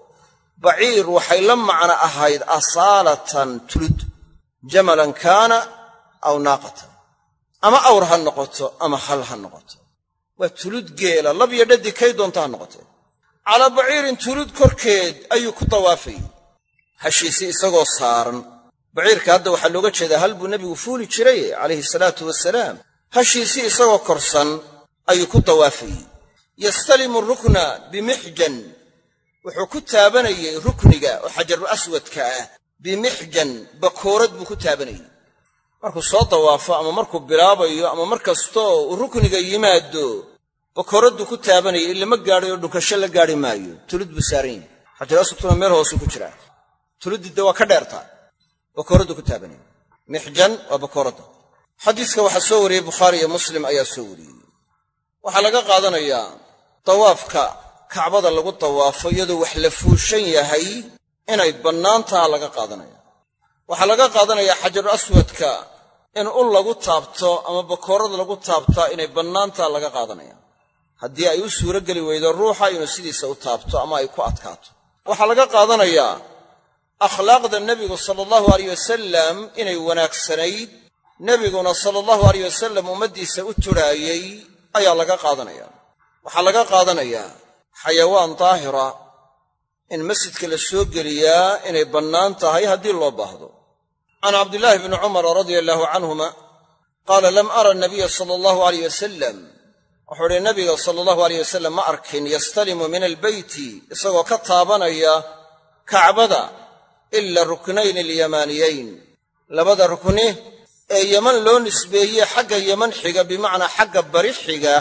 Speaker 1: baciir waxay la macno ahayd asaalatan tulud jamalan kaana aw naaqatan ama awr ha noqoto ama hal ha noqoto waa tulud geela lab iyo dhaddi kay doonta ha noqotee calaa baciirin tulud korkeed ayuu ku dawaafayey hashiisii isagoo saaran baciirka hadda waxaa looga jeedaa hal buu nebigu fuuli jiray calayhi salaatu wasalaam hashiisii isagoo korsan ayuu ku dawaafayey yastalimu rukna bimixjan wuxuu ku taabanayey rukniga oo xajaru aswadka ah bimixjan bakoorad buu ku taabanayey markuu soo dawaafo ama markuu bilaabayo ama mar kastoo uu rukniga yimaado bakooradduu ku taabanayay in lama gaadhay oo dhunkasho la gaadhi maayo tulud buu saaran yahay xajaru aswadkuna meel hoosuu ku jiraa tuluddidda waa ka dheertaa bakooraddu ku taabanayay mixjan waa bakooradda xadiiska waxaa soo wariyey bukhaari iyo muslim ayaa soo wariyey waxaa laga qaadanayaa dawaafka kacbada lagu dawaafo iyadoo wax la fuushan yahay inay bannaantaha laga qaadanaya waxaa laga qaadanayaa xajaru aswadka in ul lagu taabto ama bakoorad lagu taabtaa inay bannaantaha laga qaadanaya haddii ay u suuro geli weydo ruuxa inuu sidiisa u taabto ama ay ku adkaato waxaa laga qaadanayaa akhlaaqda nebigu sala allahu alayh wasalam inay wanaagsanayd nebiguna sala allahu alayh wasalam ummaddiisa u tudhaayey ayaa laga qaadanaya waxaa laga qaadanayaa xayawaan daahira in masjidka la soo geliyaa inay bannaan tahay haddii loo baahdo can cabdillaahi bni cumar radia allaahu canhuma qaala lam ara anabiya sala allahu alayh wasalam wuxuu idhi nabiga sala allahu alayh wasalam ma arkin yastalimu min albeyti isagoo ka taabanaya kacbada ila ruknayn alyamaaniyayn labada rukni ee yaman loo nisbeeye xagga yaman xiga bimacnaa xagga bari xiga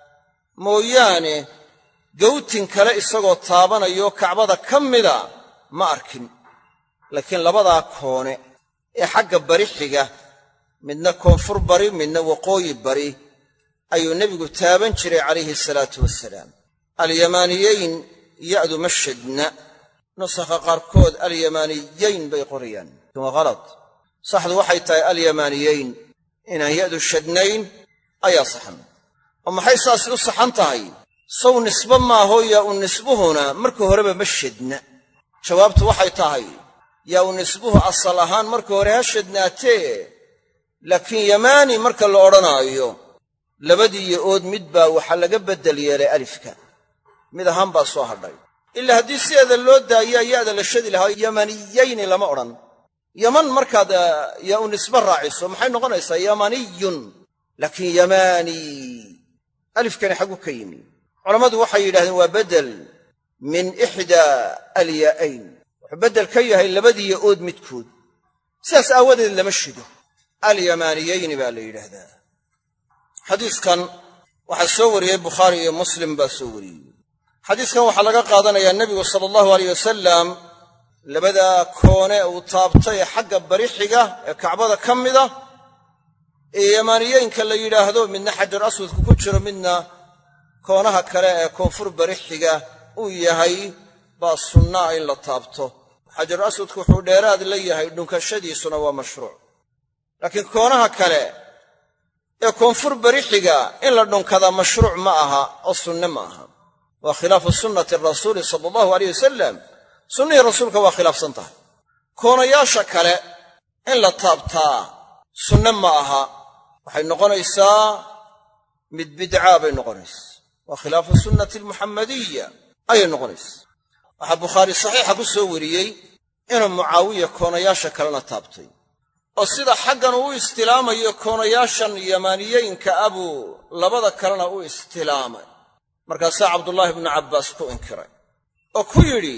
Speaker 1: mooyaane gawtin kale isagoo taabanayo kacbada ka mida ma arkin laakiin labadaa koone ee xagga bari xiga midna koonfur bari midna waqooyi bari ayuu nebigu taaban jiray calayhi salaatu wasalaam alyamaaniyayn ya'du ma shadna nusakha qaarkood alyamaaniyayn bay qorayaan waa halad saxdu waxay tahay alyamaaniyayn inaan ya'du shadnayn ayaa saxan oo maxay saasi u saxan tahay sow nisbe maaho yaa u nisbuhuna marka horeba ma shadna jawaabtu waxay tahay yaa u nisbuhu asal ahaan marka hore ha shadnaatee laakiin yamaani marka la odhanaayo labadii yo-ood mid baa waxaa laga beddel yeelay alifka mid ahaan baa soo hadhay ilaa haddii sideeda loo daayaa ya'da la shadi lahaa yamaniyayni lama odhan yaman markaad yaa u nisbe raaciso maxay noqonaysaa yamaniyun laakiin yamaani alifkani xaggu ka yimi culammadu waxay yidhahdeen waa beddel min ixdaa alyaa'ayn wuxuu beddel ka yahay labadii yo-ood midkood sidaas aawadeed lama shido alyamaaniyayni baa la yidhaahdaa xadiiskan waxaa soo wariyey bukhaari iyo muslim baa soo wariyey xadiiskan waxaa laga qaadanayaa nebigu sala allahu alayh wasalam labadaa koone uu taabtay ee xagga bari xiga ee kacbada ka mida ee yamaaniyeynka la yidhaahdo midna xajar aswadku ku jiro midna koonaha kale ee koonfur bari xiga uu yahay baa sunnaa in la taabto xajaru aswadku wuxuu dheeraad la yahay dhunkashadiisuna waa mashruuc laakiin koonaha kale ee koonfur barixiga in la dhunkada mashruuc ma aha oo sunne ma aha waa khilaafu sunnati rasuuli sala allahu alayh wasalam sunnihii rasuulka waa khilaafsan tahay koonayaasha kale in la taabtaa sunne ma aha waxay noqonaysaa mid bidcaa bay noqonaysaa waa khilaafu sunnati almuxammadiya ayay noqonaysaa waxaa bukhaari saxiixa ku soo wariyey inuu mucaawiya koonayaasha kalena taabtay oo sida xaggan uu istilaamayo koonayaashan yamaaniyeynka abuu labada kalena u istilaamay markaasaa cabdullaahi ibnu cabbaas ku inkiray oo ku yidhi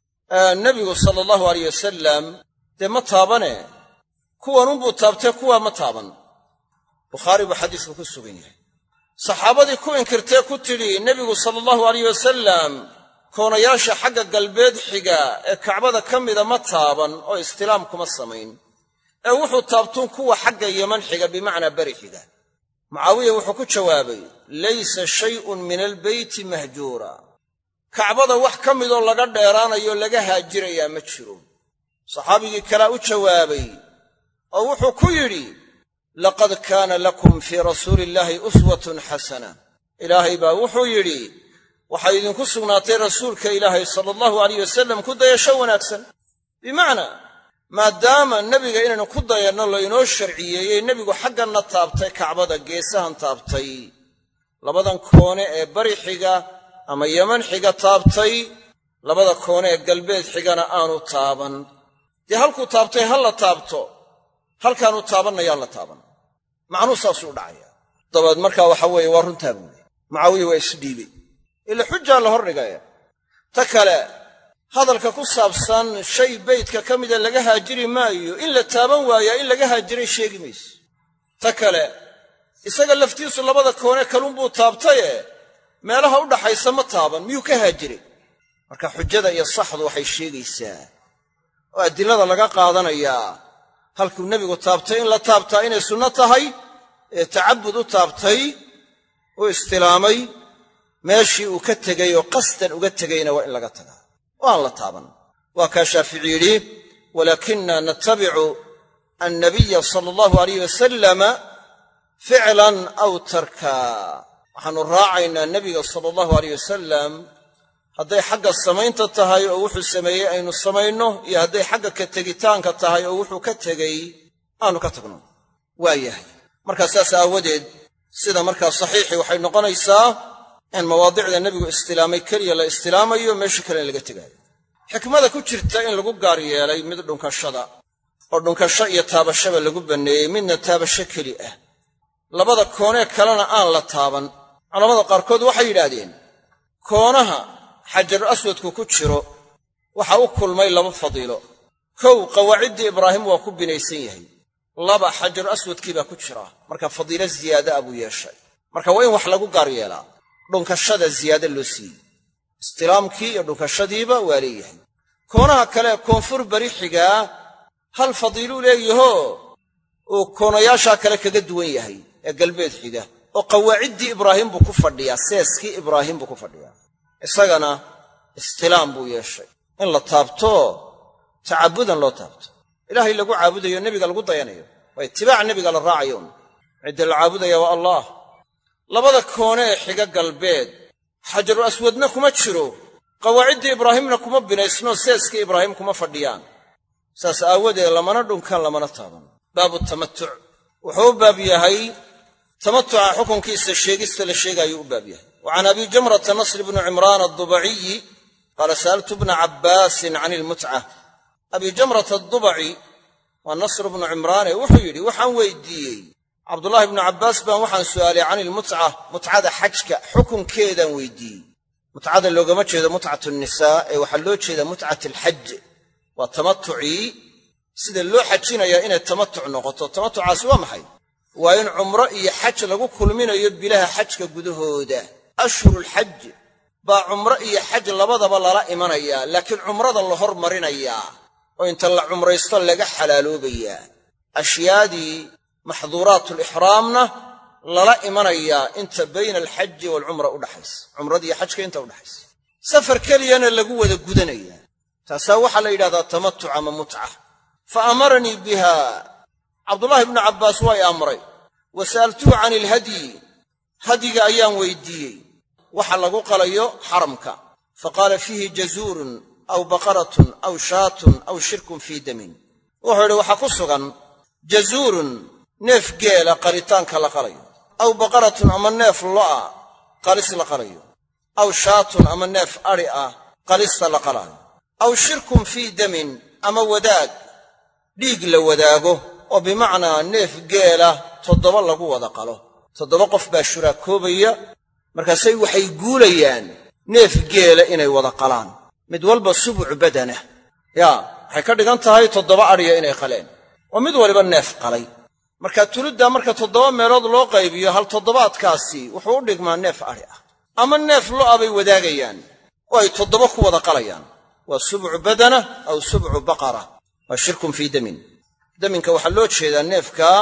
Speaker 1: nebigu sala allahu alayh wasalam dee ma taabane kuwanunbuu taabtee kuwaa ma taaban bukhaari buu xadiisku ku sugan yahay saxaabadii ku inkirtee ku tidhi nebigu sala allahu alayh wasalam koonayaasha xagga galbeed xiga ee kacbada ka mida ma taaban oo istilaam kuma samayn ee wuxuu taabtuun kuwa xagga yeman xiga bimacnaa beri xiga mucaawiya wuxuu ku jawaabay laysa shay'un min albeyti mahjuura kacbada wax ka midoo laga dheeraanayo laga haajirayaa ma jiro saxaabigii kalea u jawaabay oo wuxuu ku yidhi laqad kaana lakum fii rasuuli illaahi uswatun xasana ilaahay baa wuxuu yidhi waxay idinku sugnaatay rasuulka ilaahay sala allahu alayh wasalam ku dayasho wanaagsan bimacnaa maadaama nebiga inaynu ku dayanno laynoo sharciyeeyey nebigu xagganna taabtay kacbada geesahan taabtay labadan koone ee bari xiga ama yeman xiga taabtay labada koone ee galbeed xigana aanu taaban dee halkuu taabtay ha la taabto halkaanu taabanna yaan la taaban macnuu saasuu u dhacaya dabeed markaa waxa weeye waa runtaa buuli mucaawiya waa isdhiibay ila xujaa la hordhigaya ta kale hadalka ku saabsan shay beydka ka mida laga haajiri maayo in la taaban waayaa in laga haajiray sheegi mayso ta kale isaga laftiisu labada koone kalunbuu taabtaye meelaha u dhaxaysa ma taaban miyuu ka haajiray marka xujada iyo saxdu waxay sheegaysaa oo adilada laga qaadanayaa halkuu nebigu taabtay in la taabtaa inay sunno tahay ee tacabud u taabtay u istilaamay meeshii uu ka tegey oo qasdan uga tegayna waa in laga tagaa waan la taaban waa kaa shaafici yidhi walaakina natabicu annabiya sala allahu alayh wasalama ficlan aw tarka waxaannu raacaynaa nebiga sala allahu alayh wasalam hadday xagga samaynta tahay oo wuxuu sameeyey aynu samayno iyo hadday xagga ka tegitaanka tahay oo wuxuu ka tegey aanu ka tagno waa yahay markaa saas aawadeed sida markaa saxiixii waxay noqonaysaa in mawaadicda nebigu istilaamay keliya la istilaamayo meesha kale in laga tegaayo xikmada ku jirta in lagu gaar yeelay mid dhunkashada oo dhunkasho iyo taabashaba lagu banneeyey midna taabasho keli ah labada koonee kalena aan la taaban culammada qaarkood waxay yidhaahdeen koonaha xajaru aswadku ku jiro waxa u kulmay laba fadiilo kow qawaaciddii ibraahim waa ku binaysan yahay laba xajaru aswadkii baa ku jira marka fadiilo ziyaada ah buu yeeshay marka waa in wax lagu gaar yeelaa dhunkashada ziyaado loo siiyey istilaamkii iyo dhunkashadiiba waa leeyahay koonaha kale koonfur bari xigaa hal fadiiluu leeyahoo uu koonayaashaa kale kaga duwan yahay ee galbeed xiga oo qawaaciddii ibraahim buu ku fadhiyaa seeskii ibraahim buu ku fadhiyaa isagana istilaam buu yeeshay in la taabto tacabudan loo taabto ilaahay lagu caabudayo nebiga lagu dayanayo waa itibaac nebiga la raacayo un cidda la caabudaya waa allah labada koone ee xiga galbeed xajaru aswadna kuma jiro qawaaciddii ibraahimna kuma binaysno seeskii ibraahim kuma fadhiyaan saas aawadeed lamana dhunkan lamana taaban baabu tamatuc wuxuu u baab yahay tamatuca xukunkiisa sheegista la sheegaayuu u baab yahay wa can abi jamrata nasr bni cimraan addubaciyi qaala sa'altu bna cabbaasin can ilmutca abi jamrata addubaci waa nasr bnu cimraane wuxuu yidhi waxaan weydiiyey cabdullaahi ibnu cabbaas baan waxaan su'aalay can ilmutca mutcada xajka xukunkeedaan weydiiyey mutcada loogama jeedo mutcat nisaa ee waxaa loo jeedaa mutcat alxaj waa tamatucii sida loo xajinayaa inay tamatuc noqoto tamatucaasi waa maxay waa in cumro iyo xaj lagu kulminayo bilaha xajka gudahooda ashhurulxaj baa cumro iyo xaj labadaba lala imanayaa laakiin cumrada la hormarinayaa oo inta la cumraysto laga xalaaloobayaa ashyaadii maxduuraatulixraamna lala imanayaa inta bayna alxaji waalcumra udhaxaysa cumradiiyo xajka inta udhaxaysa safar keliyana lagu wada gudanaya taasaa waxaa la yidhahdaa tamatuc ama mutca fa amaranii biha cabdullaahi ibnu cabbaas waa i amray wa sa'altuhu can ilhadyi hadyiga ayaan weydiiyey waxa lagu qalayo xaramka faqaala fiihi jazuurun aw baqaratun aw shaatun aw shirkun fii damin wuxuu yidhi waxaa ku sugan jazuurun neef geela qalitaanka la qalayo aw baqaratun ama neef lo'a qalis la qalayo aw shaatun ama neef adhi ah qalista la qalaayo aw shirkun fii damin ama wadaag dhiig la wadaago oo bimacnaa neef geela toddoba lagu wada qalo toddoba qof baa shuraakoobaya markaasay waxay guulayaan neef geela inay wada qalaan mid walba subucu badanah yaa waxay ka dhigan tahay toddoba adhiya inay qaleen oo mid waliba neef qalay marka tuluddaa marka toddoba meelood loo qaybiyo hal toddobaadkaasi wuxuu u dhigmaa neef adhi ah ama neef lo'a bay wadaagayaan oo ay toddoba ku wada qalayaan waa subcu badana aw subcu baqara waa shirkun fii damin daminka waxaa loo jeedaa neefkaa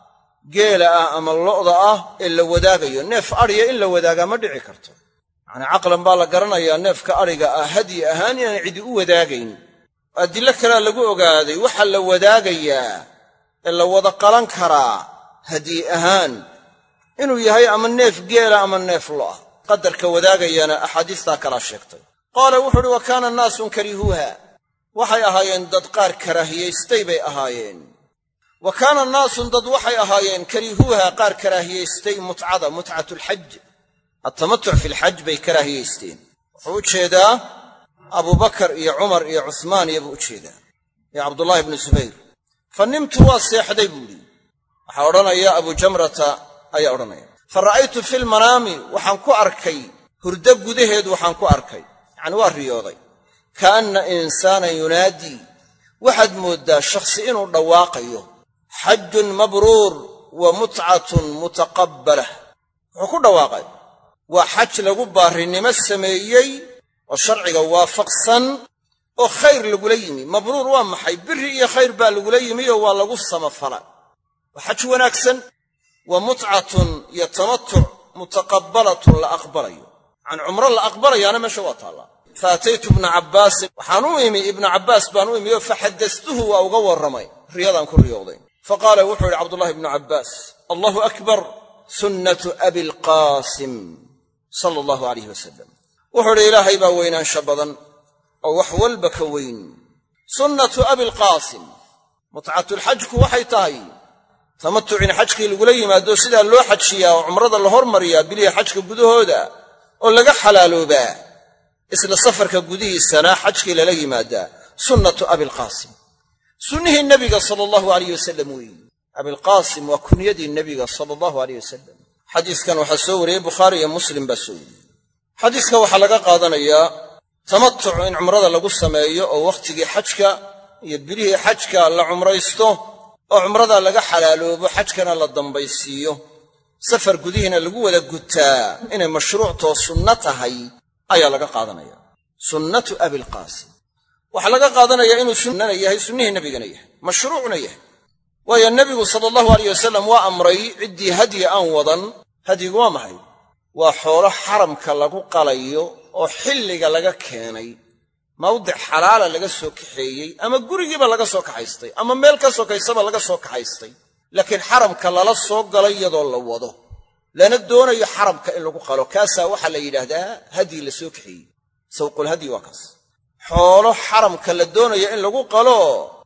Speaker 1: geela ah ama lo'da ah ee la wadaagayo neef adhiya in la wadaagaa ma dhici karto yacnii caqlan baa la garanayaa neefka adhiga ah hadyi ahaan inaan cidi u wadaagayn adillo kalea lagu ogaaday waxaa la wadaagayaa ee la wada qalan karaa hadyi ahaan inuu yahay ama neef geela ama neef lo'ah qadarka wadaagayana axaadiistaa kalaa sheegtay qaala wuxuu uhi wa kaana naasun karihuuha waxay ahaayeen dad qaar karaahiyaystay bay ahaayeen wa kaana naasun dad waxay ahaayeen karihuuha qaar karaahiyaystay mutcada mutcatulxaj attamatuc fi lxaj bay karaahiyaysteen wuxuu u jeedaa abubakar iyo cumar iyo cuhmaan iyo buu u jeedaa iyo cabdullaahi ibnu zubayr fa nimtu waa seexday buu idhi waxaa odhanaya abu jamrata ayaa odhanaya fa ra'aytu fi lmanaami waxaan ku arkay hurdo gudaheed waxaan ku arkay yacni waa riyooday ka'anna insaanan yunaadii waxaad mooddaa shakhsi inuu dhawaaqayo xajun mabruur wa mutcatun mutaqabbalah wuxuu ku dhawaaqay waa xaj lagu baarrinimo sameeyey oo sharciga waafaqsan oo khayr lagula yimi mabruur waa maxay biri iyo khayr baa lagula yimi oo waa lagu samafala waa xaj wanaagsan wa mutcatun iyo tamatuc mutaqabbalatun la aqbalayo can cumro la aqbalayaana meesha waa taallaa fa ataytu ibna cabbaasin waxaan u imi ibna cabbaas baan u imi oo faxadastuhu waa uga warramay riyadaan ku riyooday faqaala wuxuu yidhi cabdullahi ibnu cabbaas allahu akbar sunnatu abilqaasim sala allahu alayh wasalam wuxuu idhi ilaahay baa weynaansha badan oo wax walba ka weyn sunnatu abilqaasim mutcatulxajku waxay tahay tamatucin xajkii lagula yimaado sidaa loo xajiyaa oo cumrada la hormariyaa bilihi xajka gudahooda oo laga xalaaloobaa isla safarka gudihiisana xajkii lala yimaadaa sunnatu abilqaasim sunnihii nebiga sala allahu alayh wasalam weeye abilqaasim waa kunyadii nebiga sala allahu alayh wasalam xadiiskan waxaa soo wariyey bukhaari iyo muslim baa soo wariyey xadiiska waxaa laga qaadanayaa tamatuc in cumrada lagu sameeyo oo wakhtigii xajka iyo bilihii xajka la cumraysto oo cumrada laga xalaaloobo xajkana la dambaysiiyo safar gudihiina lagu wada gutaa inay mashruuctoo sunno tahay ayaa laga qaadanaya sunnatu abilqaasim waxaa laga qaadanayaa inuu sunnana yahay sunnihii nebigana yahay mashruucna yahay waayo nebigu sala allahu alayh wasalam waa amray ciddii hadyi aan wadan hadyigu waa maxay waa xoolo xaramka lagu qalayo oo xilliga laga keenay mawdic xalaala laga soo kaxeeyey ama gurigiiba laga soo kaxaystay ama meel ka sokaysaba laga soo kaxaystay laakiin xaramka lala soo galay iyadoo la wado lana doonayo xaramka in lagu qalo kaasaa waxaa la yidhaahdaa hadyi la soo kaxeeyey sawqulhadyi waa kaas xoolo xaramka la doonayo in lagu qalo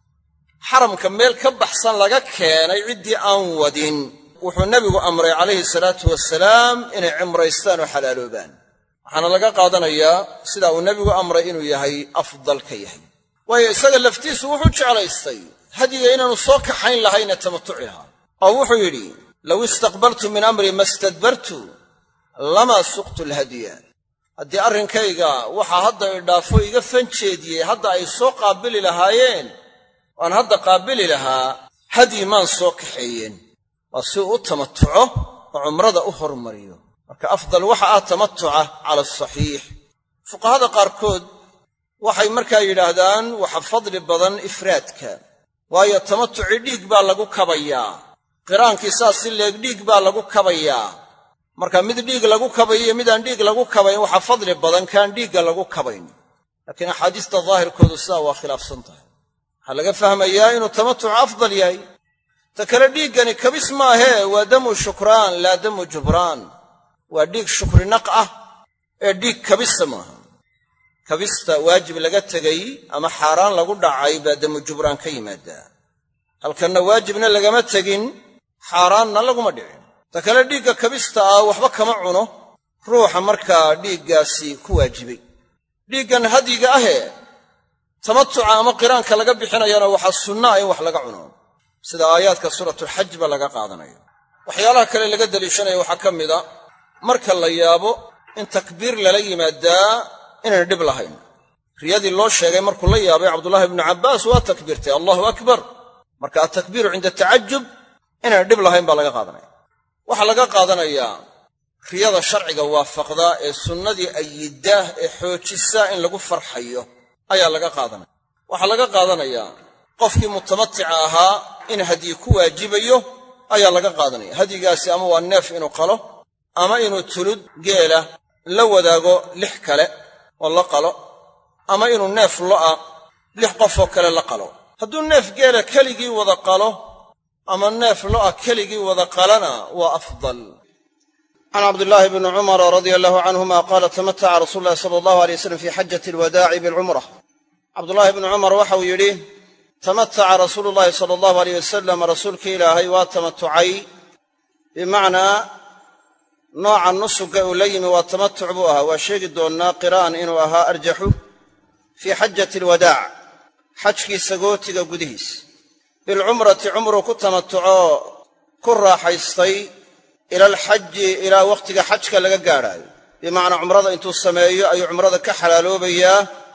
Speaker 1: xaramka meel ka baxsan laga keenay ciddii aan wadin wuxuu nebigu amray calayhi salaatu wasalaam inay cimraystaan oo xalaaloobaan waxaana laga qaadanayaa sidaa uu nebigu amray inuu yahay afdal ka yahay waayo isaga laftiisu wuxuu jeclaystay hadyiga inaanu soo kaxayn lahayna tamatuci lahaa oo wuxuu yidhi low istaqbaltu min amri ma stadbartu lamaa suqtu alhadya haddii arrinkayga waxaa hadda idhaafo iga fanjeediyey hadda ay soo qaabili lahaayeen waan hadda qaabili lahaa hadyi maan soo kaxeeyeen waa si uu u tamatuco oo cumrada u hormariyo marka afdal waxa ah tamatuca cala asaxiix fuqahada qaarkood waxay markaa yidhaahdaan waxa fadli badan ifraadka waayo tamatuci dhiig baa lagu kabayaa qiraankii saas si leeg dhiig baa lagu kabayaa marka mid dhiig lagu kabayo midaan dhiig lagu kabayn waxa fadli badan kaan dhiigga lagu kabayn laakiin axaadiista daahirkoodu sidaa waa khilaafsan tahay waxaa laga fahmayaa inuu tamatuc afdal yahay ta kale dhiiggani kabis maahee waa damu shukraan laa damu jubraan waa dhiig shukrinaq ah ee dhiig kabista maaha kabista waajib laga tegay ama xaaraan lagu dhacay baa damu jubraan ka yimaadaa halkanna waajibna lagama tegin xaaraanna laguma dhicin ta kale dhiigga kabista ah waxba kama cuno ruuxa markaa dhiiggaasi ku waajibay dhiiggan hadyiga ahee tamatuca ama qiraanka laga bixinayana waxaa sunnaa in wax laga cuno sida aayaadka suuratulxaj ba laga qaadanayo waxyaalaha kale laga daliishanaya waxaa ka mida marka la yaabo in takbiir lala yimaadaa inaan dhib lahayn riyadii loo sheegay markuu la yaabay cabdullaahi ibnu cabbaas waa takbiirtay allahu akbar marka atakbiiru cinda tacajub inaan dhib lahayn baa laga qaadanaya waxaa laga qaadanayaa riyada sharciga waafaqda ee sunnadii ayiddaah ee xoojisa in lagu farxayo ayaa laga qaadanaya waxaa laga qaadanayaa qofkii mutamatica ahaa in hadyi ku waajibayo ayaa laga qaadanaya hadyigaasi ama waa neef inuu qalo ama inuu tulud geela la wadaago lix kale oo la qalo ama inuu neef lo'a lix qofoo kale la qalo hadduu neef geela keligii wada qalo ama neef lo'a keligii wada qalana waa afdal can cabdillaahi bni cumara radia allahu canhuma qaala tamataca rasuulu llahi sala allahu alay wasalam fii xajati alwadaaci bilcumra cabdullaahi bni cumar waxau yidhi tamataca rasuulu llahi sala allahu aleyh wasalam rasuulkii ilaahay waa tamatucay bimacnaa nooca nusuga uu la yimi waa tamatuc buu ahaa waa sheegi doonnaa qiraan inuu ahaa arjaxu fii xajati alwadaac xajkii sagootiga gudihiis bilcumrati cumruu ku tamatucoo ku raaxaystay ila alxaji ilaa wakhtiga xajka laga gaadhaayo bimacnaa cumrada intuu sameeyo ayuu cumrada ka xalaaloobayaa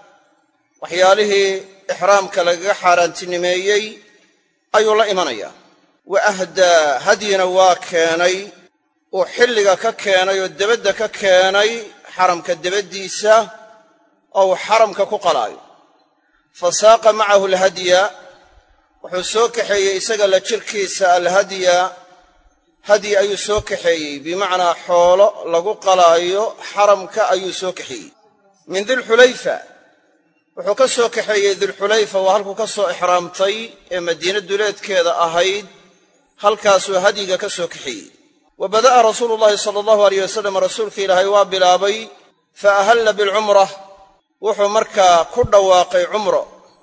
Speaker 1: waxyaalihii ixraamka lagaga xaaraantinimeeyey ayuu la imanayaa wa ahdaa hadyina waa keenay uu xilliga ka keenay oo debadda ka keenay xaramka debaddiisa oo uu xaramka ku qalaayo fa saaqa macahu alhadya wuxuu soo kaxeeyey isaga la jirkiisa alhadya hadyi ayuu soo kaxeeyey bimacnaa xoolo lagu qalaayo xaramka ayuu soo kaxeeyey min dilxulayfa wuxuu ka soo kaxeeyey dilxulayfa waa halkuu ka soo ixraamtay ee madiina duleedkeeda ahayd halkaasuu hadyiga ka soo kaxeeyey wa bada'a rasuulu llahi sala allahu aleyh wasalam rasuulka ilaahay waa bilaabay fa ahalla bilcumrah wuxuu markaa ku dhawaaqay cumro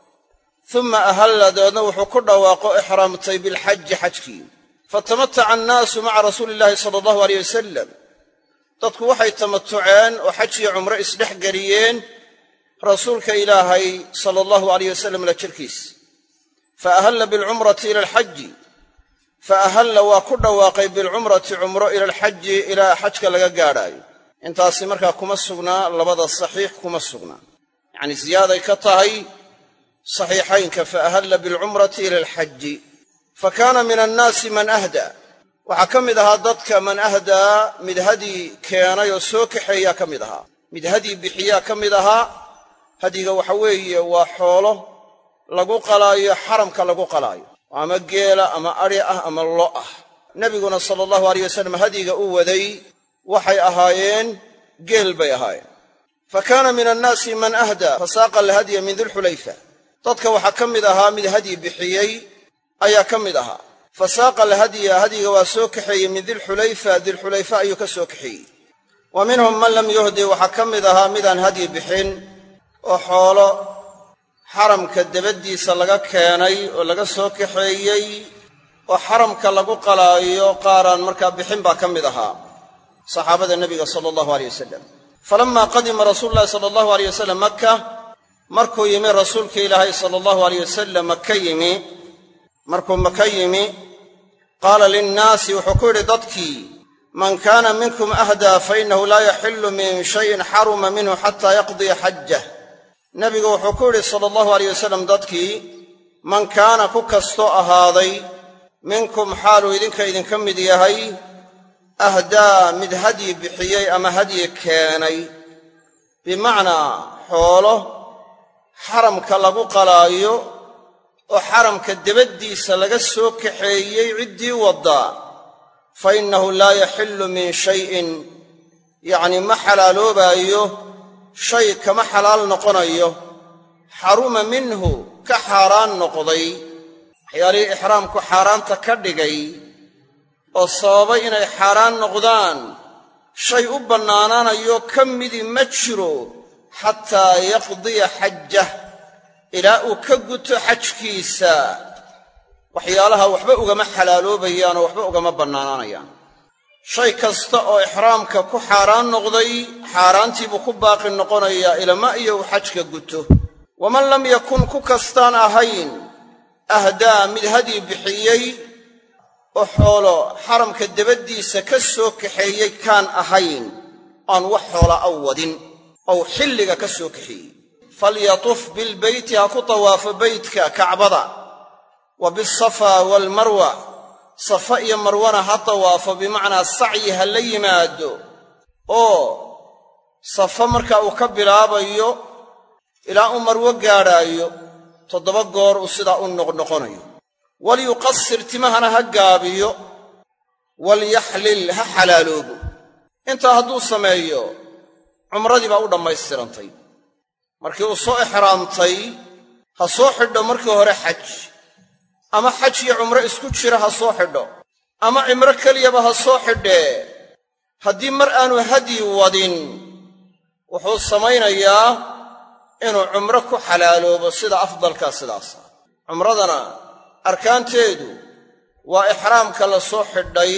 Speaker 1: uma ahalla dabeedna wuxuu ku dhawaaqo ixraamtay bilxaji xajkii fatamataca annaasu maca rasuuli illahi sala allahu aleyh wasalam dadku waxay tamatuceen oo xaj iyo cumro isdhex geliyeen rasuulka ilaahay sala allahu aleyh wasalam la jirkiis fa ahalla bilcumrati ila alxaji fa ahalla waa ku dhawaaqay bilcumrati cumro ila alxaji ilaa xajka laga gaadhaayo intaasi markaa kuma sugnaa labada saxiix kuma sugnaa yacnii ziyaaday ka tahay saxiixaynka fa ahalla bilcumrati ila alxaji fa kaana min annaasi man ahdaa waxaa ka mid ahaa dadka man ahdaa mid hadyi keenay oo soo kaxeeyaa ka mid ahaa mid hadyi bixiyaa ka mid ahaa hadyiga waxa weeye waa xoolo lagu qalaayo xaramka lagu qalaayo ama geela ama adhi ah ama lo ah nebiguna sala allahu aleyh wasalam hadyiga u waday waxay ahaayeen geel bay ahaayeen fa kaana min annaasi man ahdaa fa saaqa alhadya min dilxulayfa dadka waxaa ka mid ahaa mid hadyi bixiyey ayaa ka mid ahaa fa saaqa alhadya hadyiga waa soo kaxeeyey min dilxulayfa dilxulayfa ayuu ka soo kaxeeyey wa minhum man lam yuhdi waxaa ka mid ahaa midaan hadyi bixin oo xoolo xaramka debaddiisa laga keenay oo laga soo kaxeeyey oo xaramka lagu qalaayo qaaraan markaa bixin baa ka mid ahaa saxaabada nebiga sala allahu aleyh wasalam falammaa qadima rasuulu llahi sala allahu aleyh wasalam maka markuu yimi rasuulka ilaahay sala allahu aleyh wasalam maka yimi markuu maka yimi qaala linnaasi wuxuu ku yidhi dadkii man kaana minkum ahdaa fa innahu laa yaxillu min shayin xaruma minhu xataa yaqdiya xajah nebigu wuxuu ku yidhi sala allahu aleyh wasalam dadkii man kaana ku kastoo ahaaday minkum xaaluu idinka idinka mid yahay ahdaa mid hadyi bixiyey ama hadyi keenay bimacnaa xoolo xaramka lagu qalaayo oo xaramka debaddiisa laga soo kaxeeyey ciddii waddaa fa innahu laa yaxillu min shayin yacni ma xalaaloobayo shay kama xalaal noqonayo xaruma minhu ka xaaraan noqday waxyaalihii ixraamku xaaraanta ka dhigay oo sababay inay xaaraan noqdaan shay u bannaanaanayo ka midii ma jiro xataa yaqdiya xajah ilaa uu ka guto xajkiisa waxyaalaha waxba ugama xalaaloobayaan oo waxba ugama bannaanaanayaan shay kasta oo ixraamka ku xaaraan noqday xaaraantiibuu ku baaqi noqonayaa ilama iyo uu xajka guto waman lam yakun ku kastaan ahayn ahdaa mid hadyi bixiyey oo xoolo xaramka dabaddiisa ka soo kaxeeyey kaan ahayn aan wax xoola a wadin ow xilliga ka soo kaxeeyey falyatuf bilbeyti ha ku tawaafo beytka kacbada wa bisafaa waalmarwa safa iyo marwana ha tawaafo bimacnaa sacyi ha la yimaado oo safa markaa uu ka bilaabayo ilaa uu marwo gaadhaayo toddoba goor uu sidaa u noqnoqonayo walyuqasir timahana ha gaabiyo walyaxlil ha xalaaloobo intaa hadduu sameeyo cumradii baa u dhammaystirantay markii uu soo ixraamtay ha soo xidho markii hore xaj ama xaj iyo cumro isku jira ha soo xidho ama cimro keliyaba ha soo xidhee haddii mar aanu hadyi wadin wuxuu samaynayaa inuu cumro ku xalaaloobo sida afdalkaa sidaasa cumradana arkaanteedu waa ixraamka la soo xidhay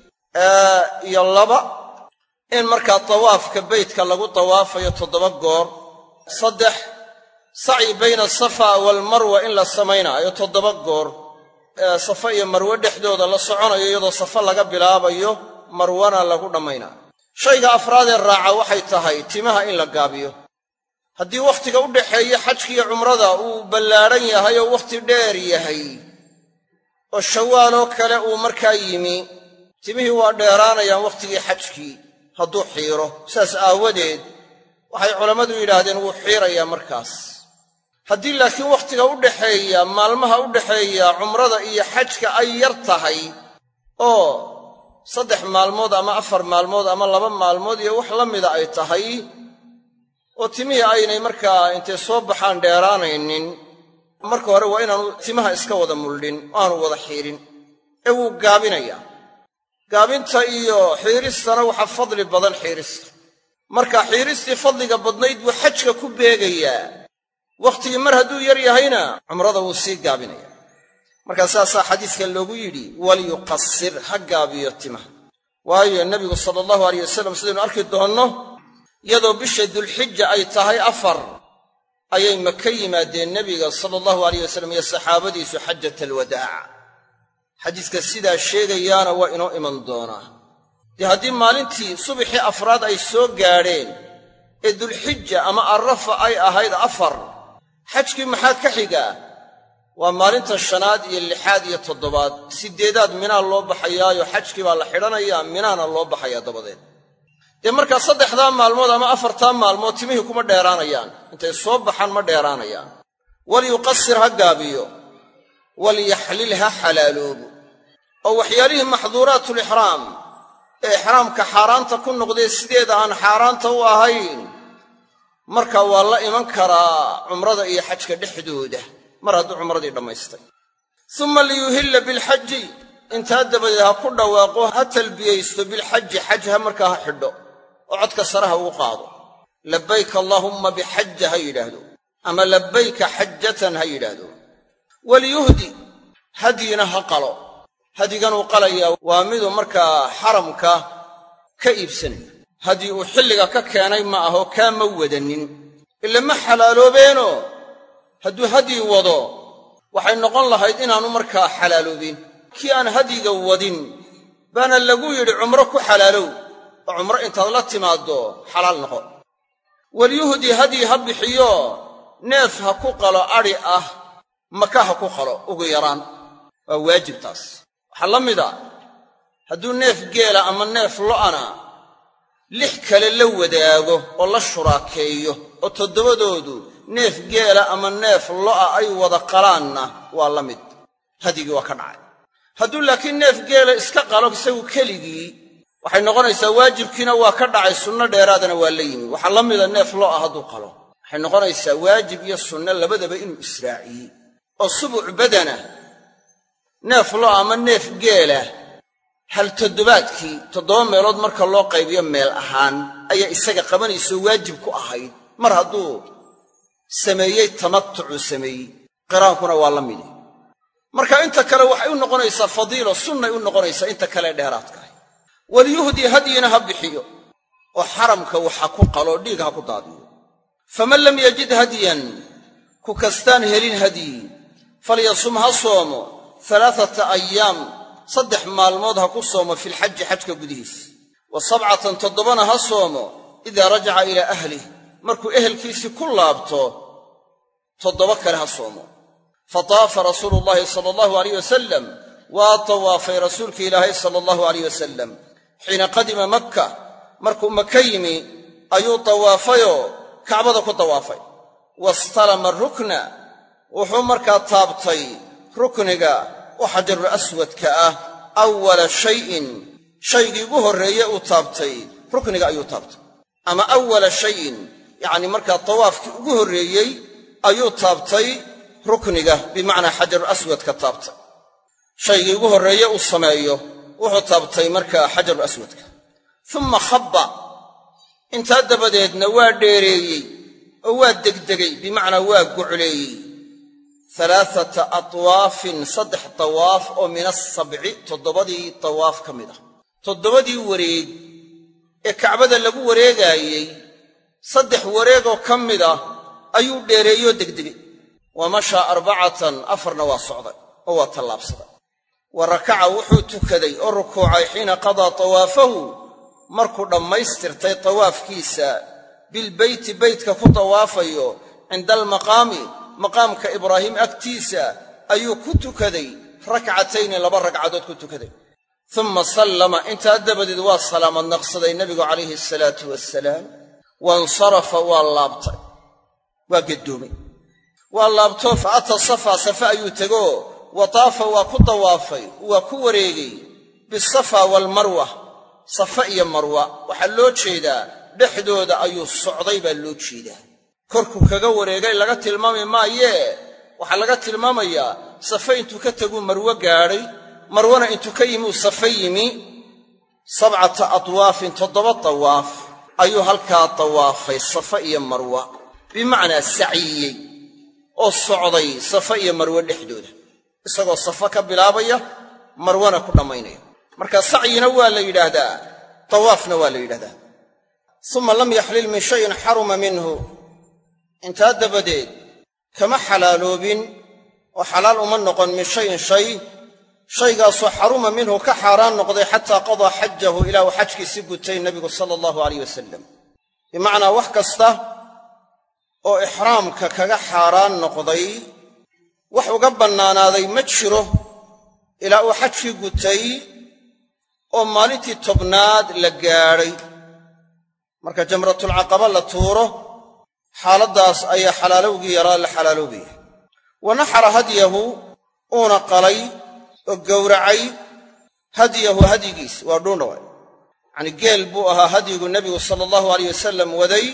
Speaker 1: iyo laba in markaa tawaafka beytka lagu tawaafayo toddoba goor saddex sacyi bayna asafa waalmarwa in la samaynaayo toddoba goor safa iyo marwe dhexdooda la soconayo iyadoo safa laga bilaabayo marwana lagu dhammaynaayo shayga afraadee raaca waxay tahay timaha in la gaabiyo haddii wakhtiga u dhaxeeya xajkiiyo cumrada uu ballaadhan yahay oo wakhti dheer yahay oo shawaaloo kale uu markaa yimi timihii waa dheeraanayaan wakhtigii xajkii hadduu xiiro saas aawadeed waxay culammadu yidhaahdeen wuu xiirayaa markaas haddii laakiin wakhtiga u dhaxeeya maalmaha u dhaxeeya cumrada iyo xajka ay yar tahay oo saddex maalmood ama afar maalmood ama laba maalmood iyo wax la mida ay tahay oo timihii aynay markaa intay soo baxaan dheeraanaynin marka hore waa inaanu timaha iska wada muldhin aanu wada xiirin ee wuu gaabinayaa gaabinta iyo xiiristana waxaa fadli badan xiirista marka xiiristii fadliga badnayd buu xajka ku beegayaa wakhtigii mar hadduu yar yahayna cumrada wuu sii gaabinayaa markaa saasaa xadiiska loogu yidhi walyuqasir ha gaabiyo timaha waayo nebigu sala allahu alayh wasalam sidaynu arki doonno iyadoo bisha dulxija ay tahay afar ayay maka yimaadeen nebiga sala allahu alayh wasalam iyo saxaabadiisu xajat alwadaac xadiiska sidaa sheegayaana waa inoo iman doonaa dee haddii maalintii subaxii afraad ay soo gaadheen ee dulxija ama arrafa ay ahayd afar xajkii maxaa ka xigaa waa maalinta shanaad iyo lixaad iyo toddobaad siddeedaad minaa loo baxayaayo xajkii baa la xidhanayaa minaana loo baxayaa dabadeed dee markaa saddexdaa maalmood ama afartaa maalmood timihii kuma dheeraanayaan intay soo baxaan ma dheeraanayaan walyuqasir ha gaabiyo walyaxlil ha xalaaloobo oo waxyaalihii maxduuraatulixraam ee ixraamka xaaraanta ku noqdee sideeda aan xaaraanta u ahayn markaa waa la iman karaa cumrada iyo xajka dhexdooda mar hadduu cumradii dhammaystay summa liyuhilla bilxaji intaa dabadeed ha ku dhawaaqo ha talbiyaysto bilxaji xaj ha markaa ha xidho oo codka sare ha ugu qaado labbayka allaahumma bixaja ha yidhaahdo ama labbayka xajatan ha yidhaahdo waliyuhdi hadyina ha qalo hadyiganuu qalayaa waa miduu markaa xaramka ka iibsanayo hadyi uu xilliga ka keenay ma aho kaa ma wadanin ila ma xalaaloobeenoo hadduu hadyi wado waxay noqon lahayd inaanu markaa xalaaloobin kii aan hadyiga wadin baana lagu yidhi cumro ku xalaalow oo cumro intaad la timaaddo xalaal noqo waliyuhdi hadyi ha bixiyo neef ha ku qalo adhi ah maka ha ku qalo ugu yaraan waa waajib taas waxaa la mida hadduu neef geela ama neef lo'ana lix kale la wadaago oo la shuraakeeyo oo toddobadoodu neef geela ama neef lo'a ay wada qalaanna waa la mid hadyigii waa ka dhacay hadduu laakiin neef geela iska qalo isagu keligii waxay noqonaysaa waajibkiina waa ka dhacay sunno dheeraadana waa la yimi waxaa la mida neef lo ah hadduu qalo waxay noqonaysaa waajib iyo sunno labadaba inuu israaciyey oo subuc badana neef lo ama neef geela hal toddobaadkii toddoba meelood marka loo qaybiyo meel ahaan ayaa isaga qabanayso waajib ku ahayd mar hadduu sameeyey tamattucu sameeyey qiraankuna waa la midi marka inta kale waxay u noqonaysaa fadiilo sunnay u noqonaysaa inta kale dheeraadka ah waliyuhdi hadyina ha bixiyo oo xaramka waxa ku qalo dhiig ha ku daadiyo faman lam yajid hadyan ku kastaan helin hadyi falyasum ha soomo alaaata ayaam saddex maalmood ha ku soomo filxaji xajka gudihiis wa sabcatan toddobana ha soomo idaa rajaca ilaa ahlih markuu ehelkiisii ku laabto toddoba kale ha soomo fataafa rasuulu llaahi sala allahu alayh wasalam waa tawaafay rasuulki ilaahay sala allahu alayh wasalam xiina qadima makka markuu maka yimi ayuu tawaafayoo kacbada ku tawaafay wastalama rukna wuxuu markaa taabtay rukniga oo xajarul aswadka ah awwala shayin shaygii ugu horreeye uu taabtay rukniga ayuu taabtay ama awwala shayin yacni markaa tawaafkii ugu horreeyey ayuu taabtay rukniga bimacnaa xajarul aswadka taabtay shaygii ugu horreeye uu sameeyo wuxuu taabtay markaa xajarul aswadka uma khabba intaa dabadeedna waa dheereeyey oo waa degdegay bimacnaa waa gucleeyey alaaata atwaafin saddex tawaaf oo min asabci toddobadii tawaaf ka mid ah toddobadii wareeg ee kacbada lagu wareegaayey saddex wareegoo ka mid ah ayuu dheereeyoo degdegay wa mashaa arbacatan afarna waa socday oo waa tallaabsaday wa rakaca wuxuu tukaday oo rukuucay xiina qadaa tawaafahu markuu dhammaystirtay tawaafkiisa bilbeyti beytka ku tawaafayo cinda almaqaami maqaamka ibraahim agtiisa ayuu ku tukaday rakcatayni laba ragcadood ku tukaday uma sallama intaa dabadeed waa salaamad naqsaday nebigu calayhi asalaatu wassalaam wansarafa waa laabtay waa geddoomay waa laabtoo fa ata safa safa ayuu tegoo wa taafa waa ku dawaafay waa ku wareegay bisafa waalmarwa safa iyo marwa waxaa loo jeedaa dhexdooda ayuu socday baa loo jeedaa korkuu kaga wareegay laga tilmaami maayee waxaa laga tilmaamayaa safa intuu ka teguu marwo gaadhay marwana intuu ka yimi uu safa yimi sabcata atwaafin toddoba tawaaf ayuu halkaa tawaafay safa iyo marwa bimacnaa saciyey oo socday safa iyo marwe dhexdooda isagoo safa ka bilaabaya marwana ku dhammaynaya marka sacyina waa la yidhaahdaa tawaafna waa la yidhahdaa uma lam yaxlil min shayin xaruma minhu intaa dabadeed kama xalaaloobin oo xalaal uma noqon min shayin shay shaygaasoo xaruma minhu ka xaaraan noqday xataa qadaa xajahu ilaa uu xajkiisii gutay nebigu sala allahu alayh wasalam bimacnaa wax kasta oo ixraamka kaga xaaraan noqday wax uga bannaanaaday ma jiro ilaa uu xajkii gutay oo maalintii tobnaad la gaadhay marka jamratulcaqaba la tuuro xaaladdaas ayaa xalaalowgii yaraa la xalaaloobaya wa naxara hadyahu uuna qalay oo gowracay hadyahu hadyigiis waa dhuundhawa yacnii geel buu ahaa hadyigu nebigu sala allahu alayh wasalam waday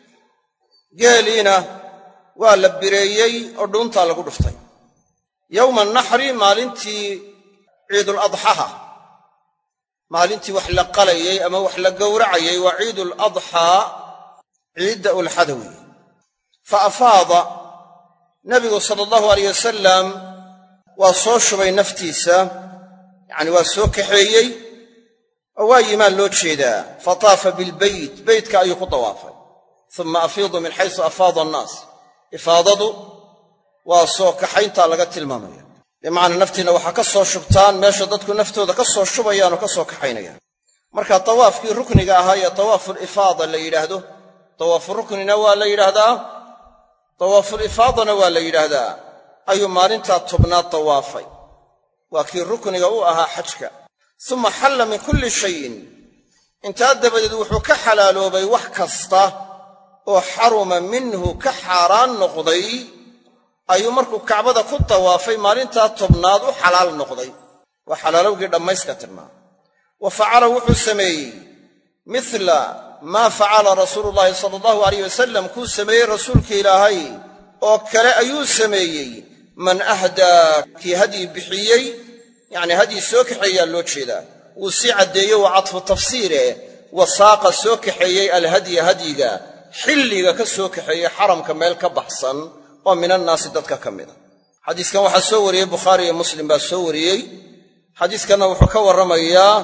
Speaker 1: geeliina waa la bireeyey oo dhuuntaa lagu dhuftay yowma naxri maalintii ciiduladxaha maalintii wax la qalayey ama wax la gowracayay waa ciiduladxaa ciidda ulxada weeye fa afaada nebigu sala allahu alayh wasalam waa soo shubay naftiisa yacni waa soo kaxeeyey oo waa yimaan loo jeedaa fa taafa bilbeyt beytka ayuu ku dawaafay uma afiidu min xaysu afaada annaas ifaadadu waa soo kaxayntaa laga tilmaamaya bimacnaa naftiinna waxaa ka soo shubtaan meesha dadku naftooda ka soo shubayaan oo ka soo kaxaynayaan marka tawaafkii rukniga ahaa ee tawaafulifaada la yidhaahdo tawaafu ruknina waa la yidhaahdaa tawaafulifaadana waa la yidhaahdaa ayuu maalintaa tobnaad tawaafay waa kii rukniga u ahaa xajka uma xalla min kulli shayin intaa dabadeed wuxuu ka xalaaloobay wax kasta oo xaruma minhu ka xaaraan noqday ayuu markuu kacbada ku tawaafay maalintaa tobnaad u xalaal noqday waa xalaalowgii dhammayska tirnaa wa facala wuxuu sameeyey mithla maa facala rasuulullaahi sala allahu alayh wasalam kuu sameeyey rasuulka ilaahay oo kale ayuu sameeyey man ahdaa kii hadyi bixiyey yacnii hadyi soo kaxeeyaa loo jeedaa wuu sii caddeeye waa cadfu tafsiire wasaaqa soo kaxeeyey alhadya hadyiga xilliga ka soo kaxeeyey xaramka meel ka baxsan oo min annaasi dadka ka mida xadiiskan waxaa soo wariyey bukhaari iyo muslim baa soo wariyey xadiiskanna wuxuu ka warramayaa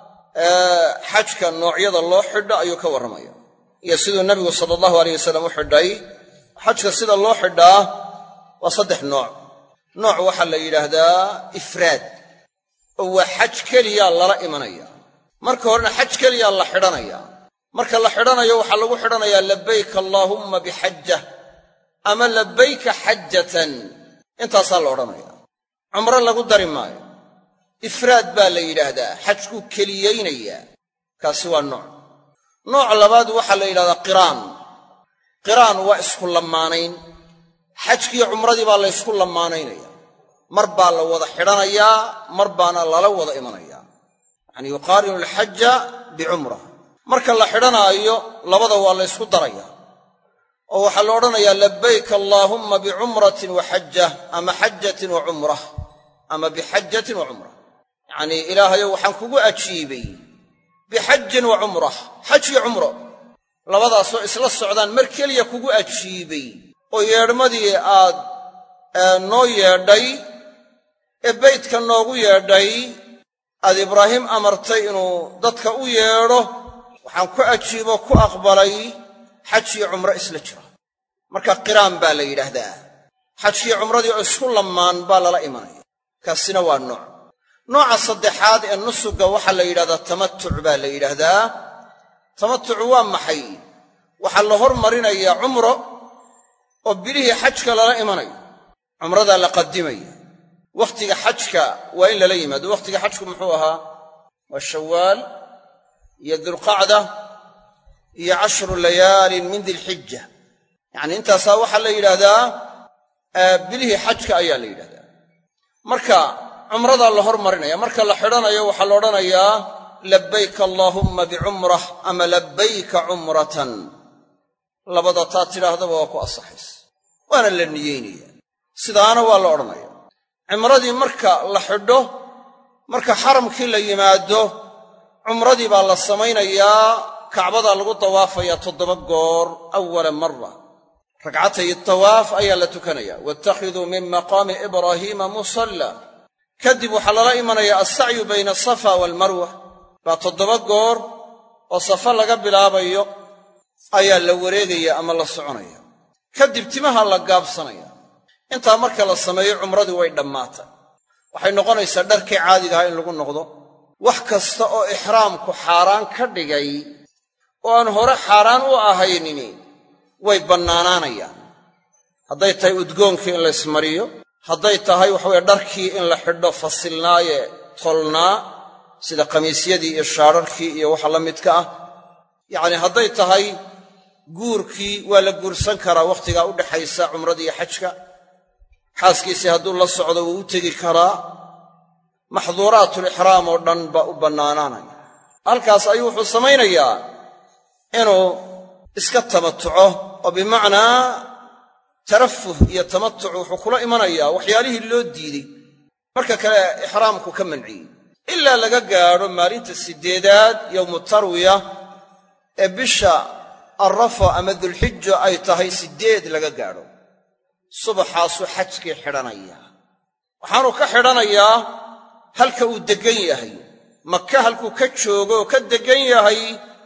Speaker 1: xajka noocyada loo xidho ayuu ka warramaya iyo siduu nebigu sala allahu alayh wasallam u xidhay xajka sida loo xidhaa waa saddex nooc nooc waxaa la yidhaahdaa ifraad oo waa xaj keliyaa lala imanaya marka horena xaj keliyaa la xidhanaya marka la xidhanayo waxaa lagu xidhanayaa labayka allaahumma bixajjah ama labayka xajjatan intaasaa la odhanaya cumro lagu dari maayo ifraad baa la yidhaahdaa xajkuu keliyaynayaa kaasi waa nooc nooc labaad waxaa la yidhahdaa qiraan qiraan waa isku lamaanayn xajkiiyo cumradii baa la ysku lamaanaynaya mar baa la wada xidhanayaa mar baana lala wada imanayaa yacanii yuqaarinu alxaja bicumra marka la xidhanaayo labada waa la ysku daraya oo waxaa la odhanayaa labayka allaahumma bicumratin wa xajjah ama xajatin wa cumrah ama bixajatin wa cumrah yacnii ilaahayow waxaan kugu ajiibay bixajin wa cumrah xaj iyo cumro labadaasoo isla socdaan mar keliya kugu ajiibay oo yeedhmadii aad noo yeedhay ee baydka noogu yeedhay aad ibraahim amartay inuu dadka u yeedho waxaan ku ajiibo ku aqbalay xaj iyo cumro isla jira marka qiraan baa la yidhaahdaa xajkiiyo cumradii oo isku lamaan baa lala imanaya kaasina waa nooc nooca saddexaad ee nusuga waxaa la yidhahdaa tamatuc baa la yidhaahdaa tamatucu waa maxay waxaa la hormarinayaa cumro oo bilihii xajka lala imanayo cumradaa la qadimaya wakhtiga xajka waa in lala yimaado wakhtiga xajku muxuu ahaa waa shawaal iyo dulqacda iyo cashru layaalin min dilxija yacnii intaasaa waxaa la yidhaahdaa bilihii xajka ayaa la yidhahdaa marka cumradaa la hormarinaya marka la xidhanayo waxaa la odhanayaa labayka allaahumma bicumrah ama labayka cumratan labada taa tidhaahdaba waa ku asaxaysa waana la niyeynaya sidaana waa la odhanaya cumradii marka la xidho marka xaramkii la yimaado cumradii baa la samaynayaa kacbadaa lagu dawaafayaa toddoba goor awala mara ragcatay tawaaf ayaa la tukanaya waatakhiduu min maqaami ibraahiima musalla kadib waxaa lala imanayaa alsacyu bayna asafa waalmarwa baa toddoba goor oo safa laga bilaabayo ayaa la wareegaya ama la soconaya kadib timaha la gaabsanaya intaa marka la sameeyo cumradii way dhammaatay waxay noqonaysaa dharkii caadigahaa in lagu noqdo wax kasta oo ixraamku xaaraan ka dhigay oo aan hore xaaraan u ahaynini way bannaanaanayaan hadday tahay udgoonkii in la ismariyo hadday tahay waxaweye dharkii in la xidho fasilnaaye tolnaa sida qamiisyadii iyo shaadharkii iyo waxa la midka ah yacnii hadday tahay guurkii waa la guursan karaa wakhtigaa u dhaxaysa cumradii iyo xajka xaaskiisii hadduu la socdo wuu u tegi karaa maxduuraatulixraam oo dhan baa u bannaanaanaya halkaas ayuu wuxuu samaynayaa inuu iska tamatuco oo bimacnaa tarafuh iyo tamatuc wuxuu kula imanayaa waxyaalihii loo diiday marka kale ixraamku ka manciyey ilaa laga gaadho maalinta siddeedaad yowmu tarwiya ee bisha arrafa ama dulxijo ay tahay siddeed laga gaadho subaxaasuu xajkii xidhanayaa waxaanuu ka xidhanayaa halka uu deggan yahay maka halkuu ka joogo oo ka deggan yahay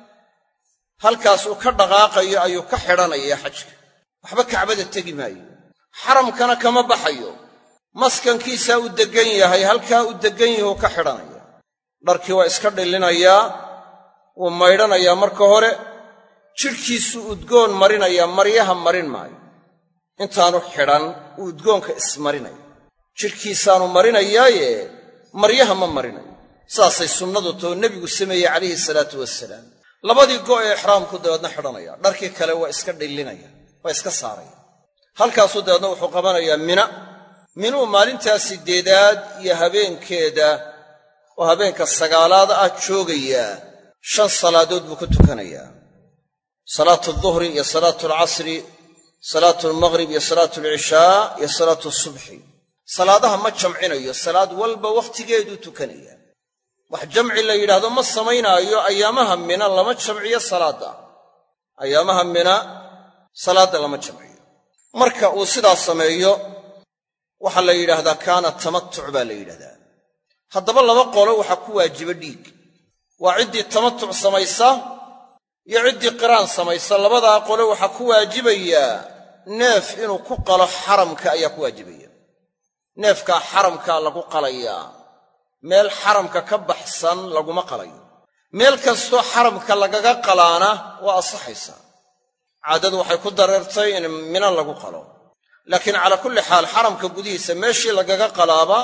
Speaker 1: halkaas uu ka dhaqaaqayo ayuu ka xidhanayaa xajka waxba kacbada tegi maayo xaramkana kama baxayo maskankiisaa uu deggan yahay halkaa uu deggan yahay uu ka xidhanaya dharkii waa iska dhillinayaa wuu maydhanayaa marka hore jidhkiisuu udgoon marinayaa maryaha marin maayo intaanu xidhan uu udgoonka ismarinaya jidhkiisaanu marinayaaye maryaha ma marinayo saasay sunnadu too nebigu sameeyey calayhi salaatu wasalaam labadii go' ee ixraamku dabeedna xidhanaya dharkii kale waa iska dhillinaya waa iska saaraya halkaasuu dabeedna wuxuu qabanayaa mina minuu maalintaa siddeedaad iyo habeenkeeda oo habeenka sagaalaad ah joogayaa shan salaadood buu ku tukanayaa salaatu duhri iyo salaatu alcasri salaatu almaghrib iyo salaatu alcishaa iyo salaatu subxi salaadaha ma jamcinayo salaad walba wakhtigeeduu tukanaya wax jamci la yidhaahdo ma samaynaayo ayaamaha mina lama jamciyo salaadda ayaamaha mina salaadda lama jamciyo marka uu sidaas sameeyo waxaa la yidhaahdaa kaana tamatuc baa la yidhahdaa haddaba laba qolo waxaa ku waajiba dhiig waa ciddii tamatuc samaysa iyo ciddii qiraan samaysa labadaa qole waxaa ku waajibayaa neef inuu ku qalo xaramka ayaa ku waajibaya neefkaa xaramkaa lagu qalayaa meel xaramka ka baxsan laguma qalayo meel kastoo xaramka lagaga qalaana waa asaxaysaa caadadu waxay ku dareertay in mina lagu qalo laakiin calaa kulli xaal xaramka gudihiisa meeshii lagaga qalaaba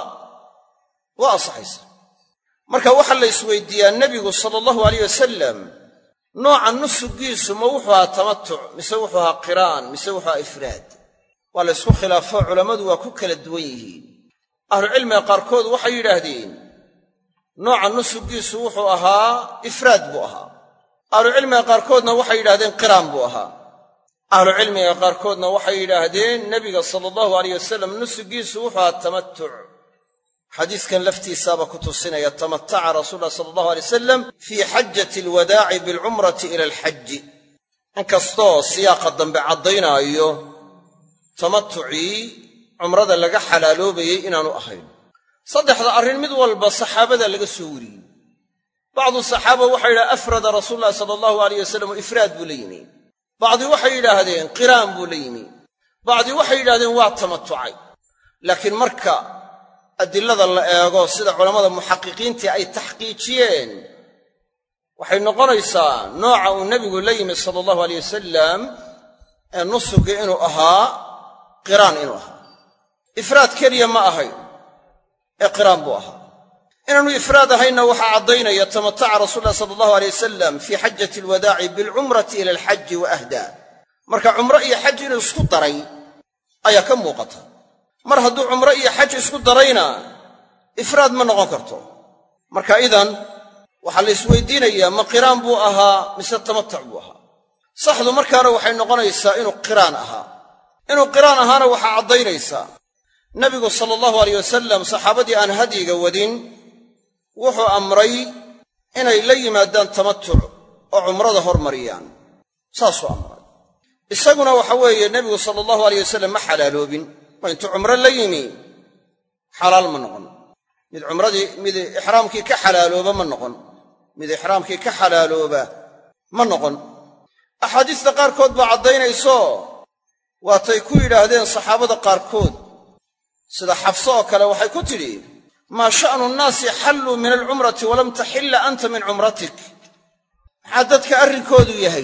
Speaker 1: waa asaxaysaa marka waxaa la isweydiiyaa nebigu sala allahu alayh wasalam nooca nusugiisu ma wuxuu ahaa tamatuc mise wuxuu ahaa qiraan mise wuxuu ahaa ifraad waa la ysku khilaafo culammadu waa ku kala duwan yihiin ahlucilmiga qaarkood waxay yidhaahdeen nooca nusugiisu wuxuu ahaa ifraad buu ahaa ahlucilmiga qaarkoodna waxay yidhahdeen qiraan buu ahaa ahlucilmiga qaarkoodna waxay yidhaahdeen nebiga sala allahu alayh wasalam nusugiisu wuxuu ahaa tamatuc xadiiskan laftiisaaba ku tusinaya tamataca rasuululah sala allahu alay wasalam fii xajati alwadaaci bilcumrati ila alxaji inkastoo siyaaqa dambe caddaynaayo tamatucii cumrada laga xalaaloobayey inaanu ahayn saddexda arrin mid walba saxaabada laga soo wariyey bacdu saxaaba waxay yidhahdeen afrada rasuululahi sala allahu alayh wasalam ifraad buu la yimi bacdi waxay yidhaahdeen qiraan buu la yimi bacdi waxay yidhahdeen waa tamatucay laakiin marka adilada la eego sida culammada muxaqiqiintii ay taxqiijiyeen waxay noqonaysaa nooca uu nebigu la yimi sala allahu alayh wasalam ee nusuga inuu ahaa qiraan inuu ahaa ifraad keliya ma ahayn ee qiraan buu ahaa inaanu ifraad ahaynna waxaa caddaynaya tamataca rasuululah sala allahu alayh wasalam fii xajati alwadaaci bilcumrati ila alxaji wa ahdaa marka cumro iyo xaj inuu isku daray ayaa ka muuqata mar hadduu cumro iyo xaj isku darayna ifraad ma noqon karto marka idan waxaa la isweydiinayaa ma qiraan buu ahaa mise tamatuc buu ahaa saxdu markaana waxay noqonaysaa inuu qiraan ahaa inuu qiraan ahaana waxaa caddaynaysaa nebigu sala allahu alayh wasalam saxaabadii aan hadyiga wadin wuxuu amray inay la yimaadaan tamatuc oo cumrada hormariyaan saasuu amray isaguna waxa weeye nebigu sala allahu alayh wasalam ma xalaaloobin oo intuu cumro la yimi xalaal ma noqon mid cumradii mid ixraamkii ka xalaalooba ma noqon mid ixraamkii ka xalaalooba ma noqon axaadiista qaarkood baa caddaynayso waatay ku yidhaahdeen saxaabada qaarkood sida xafso oo kale waxay ku tidhi maa sha'nu nnaasi xalluu min alcumrati walam taxilla anta min cumratik maxaa dadka arrinkoodu yahay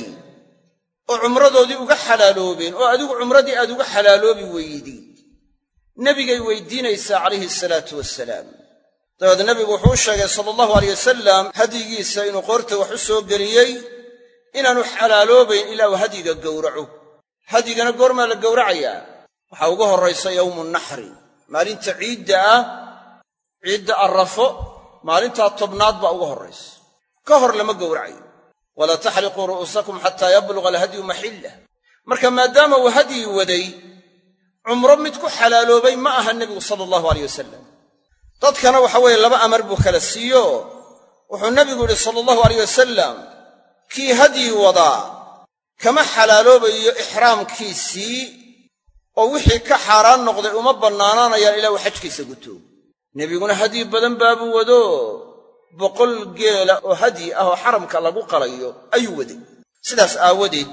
Speaker 1: oo cumradoodii uga xalaaloobeen oo adigu cumradii aad uga xalaaloobi weydii nebigay weydiinaysaa calayhi salaatu wasalaam dabeed nebigu wuxuu u sheegay sala allahu alayh wasalam hadyigiisa inuu qoorta wax u soo geliyey inaanu xalaaloobayn ilaa uu hadyiga gowraco hadyigana goormaa la gowracayaa waxaa uga horraysa yowmu naxri maalinta ciidda ah ciidda arrafo maalintaa tobnaad baa uga horraysa ka hor lama gowracayo walaa taxliquu ru'uusakum xataa yabluga alhadyu maxillah marka maadaama uu hadyi waday cumro mid ku xalaaloobay ma aha nebigu sala allahu alayh wasalam dadkana waxa weeye laba amar buu kala siiyo wuxuu nebigu yidhi sala allahu alayh wasalam kii hadyi wadaa kama xalaaloobayo ixraamkiisii oo wixii ka xaaraan noqday uma bannaanaanayaan ilaa uu xajkiisa guto nebiguna hadyi badan baabuu wado boqol geela oo hadyi ah oo xaramka lagu qalayo ayuu waday sidaas aawadeed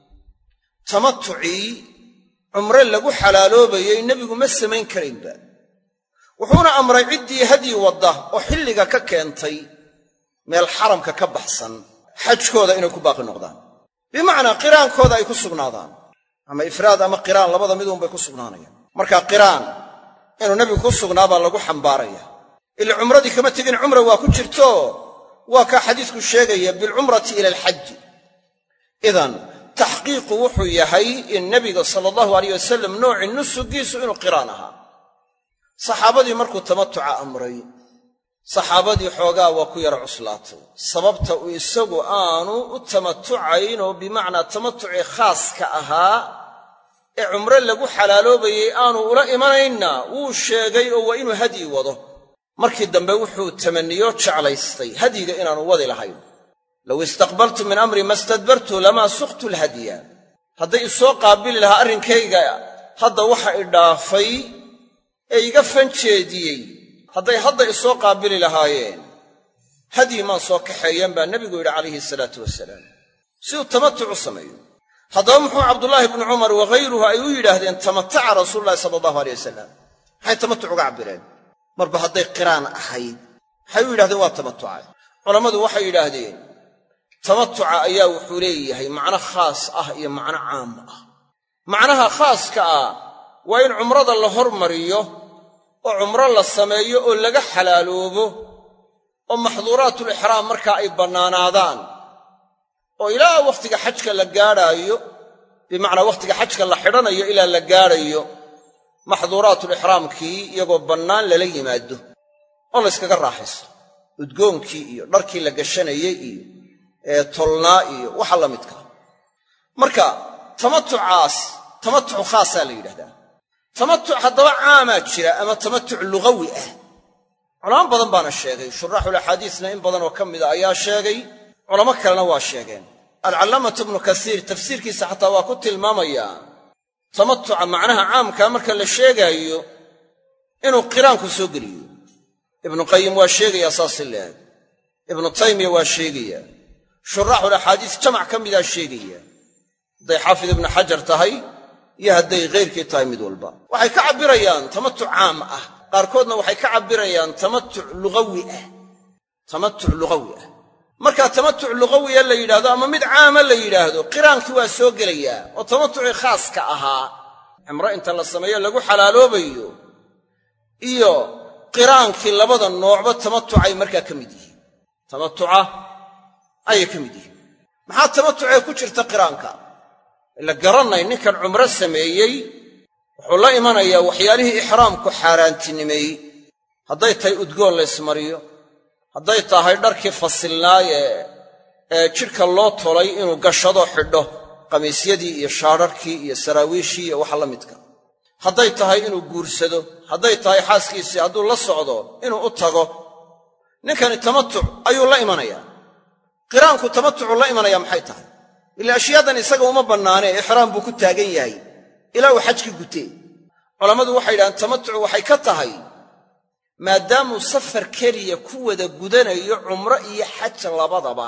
Speaker 1: tamatucii cumre lagu xalaaloobayey nebigu ma samayn karaynba wuxuuna amray ciddii hadyi wadda oo xilliga ka keentay meel xaramka ka baxsan xajkooda inay ku baaqi noqdaan bimacnaa qiraankooda ay ku sugnaadaan ama ifraad ama qiraan labada miduunbay ku sugnaanayaan marka qiraan inuu nebigu ku sugnaa baa lagu xambaaraya ila cumradii kama tegin cumra waa ku jirto waa kaa xadiisku sheegaya bilcumrati ila alxaji idan taxqiiqu wuxuu yahay in nebiga sala allahu alayh wasalam noocii nusugiisu inuu qiraan ahaa saxaabadii markuu tamatuca amray saxaabadii xoogaa waa ku yara cuslaatay sababta uu isagu aanu u tamatucayn oo bimacnaa tamatucii khaaska ahaa ee cumro lagu xalaaloobayey aanu ula imanayna wuu sheegay oo waa inuu hadyi wado markii dambe wuxuu tamaniyo jeclaystay hadyiga inaanu wadi lahayn low istaqbaltu min amri ma stadbartu lamaa suqtu alhadya hadday isoo qaabili lahaa arrinkayga hadda waxa i dhaafay ee iga fanjeediyey hadday hadda isoo qaabili lahaayeen hadyi maan soo kaxeeyeen baa nebigu yidhi calayhi salaatu wasalaam si uu tamatuc u sameeyo haddaba muxuu cabdullaahi bnu cumar waghayruhu ay u yidhaahdeen tamataca rasuululahi sala allahu aleyh wasalam maxay tamatuc uga cabbireen marba hadday qiraan ahayd maxay u yidhahdeen waa tamatuca culammadu waxay yidhaahdeen tamatuca ayaa wuxuu leeyahay macno khaas ah iyo macno caam ah macnaha khaaska ah waa in cumrada la hormariyo oo cumro la sameeyo oo laga xalaaloobo oo maxduuraatulixraam markaa ay bannaanaadaan oo ilaa wakhtiga xajka la gaadhaayo bimacnaa wakhtiga xajka la xidhanayo ilaa la gaadhayo maxduuraatulixraamkii iyagoo bannaan lala yimaado oo layskaga raaxaysto udgoonkii iyo dharkii la gashanayey iyo ee tolnaa iyo waxa la midkaa marka tamatucaas tamatucu khaasaa la yidhahdaa tamatuc haddaba caamaa jira ama tamatuc lugawi ah culamo badan baana sheegay shuraaxulaxaadiisna in badanoo ka mida ayaa sheegay culamo kalena waa sheegeen alcallaamatu ibnu kasiir tafsiirkiisa xataa waa ku tilmaamayaa tamatuca macnaha caamkaa marka la sheegaayo inuu qiraanku soo geliyo ibnu qayim waa sheegayaa saas si leeg ibnu taymiya waa sheegayaa shuraaxulaxaadiis jamac ka midaa sheegaya hadday xaafid ibnu xajar tahay iyo hadday ghayrkii tahay mid walba waxay ka cabbirayaan tamatuc caam ah qaarkoodna waxay ka cabbirayaan tamatuc lugawi ah tamatuc lugawi ah markaa tamatuc lugawiya la yidhaahdo ama mid caama la yidhaahdo qiraankii waa soo gelayaa oo tamatucii khaaska ahaa cimro inta la sameeyo lagu xalaaloobayo iyo qiraankii labada noocba tamatucay markaa ka mid yihiin tamatuca ayay ka mid yihiin maxaa tamatucee ku jirta qiraanka ila garanay ninkan cumro sameeyey wuxuu la imanayaa waxyaalihii ixraamku xaaraantinimeeyey hadday tahay udgoon la ysmariyo hadday tahay dharkii fasilnaaye ee jidhka loo tolay inuu gashado xidho qamiisyadii iyo shaadharkii iyo saraawiishii iyo waxa la midka hadday tahay inuu guursado hadday tahay xaaskiisii hadduu la socdo inuu u tago ninkani tamatuc ayuu la imanayaa qiraanku tamatucu la imanaya maxay tahay ilaa ashyaadan isaga uma bannaanee ixraam buu ku taagan yahay ilaa uu xajkii gutee culammadu waxay yidhahdeen tamatucu waxay ka tahay maadaamuu safar keliya ku wada gudanayo cumro iyo xaj labadaba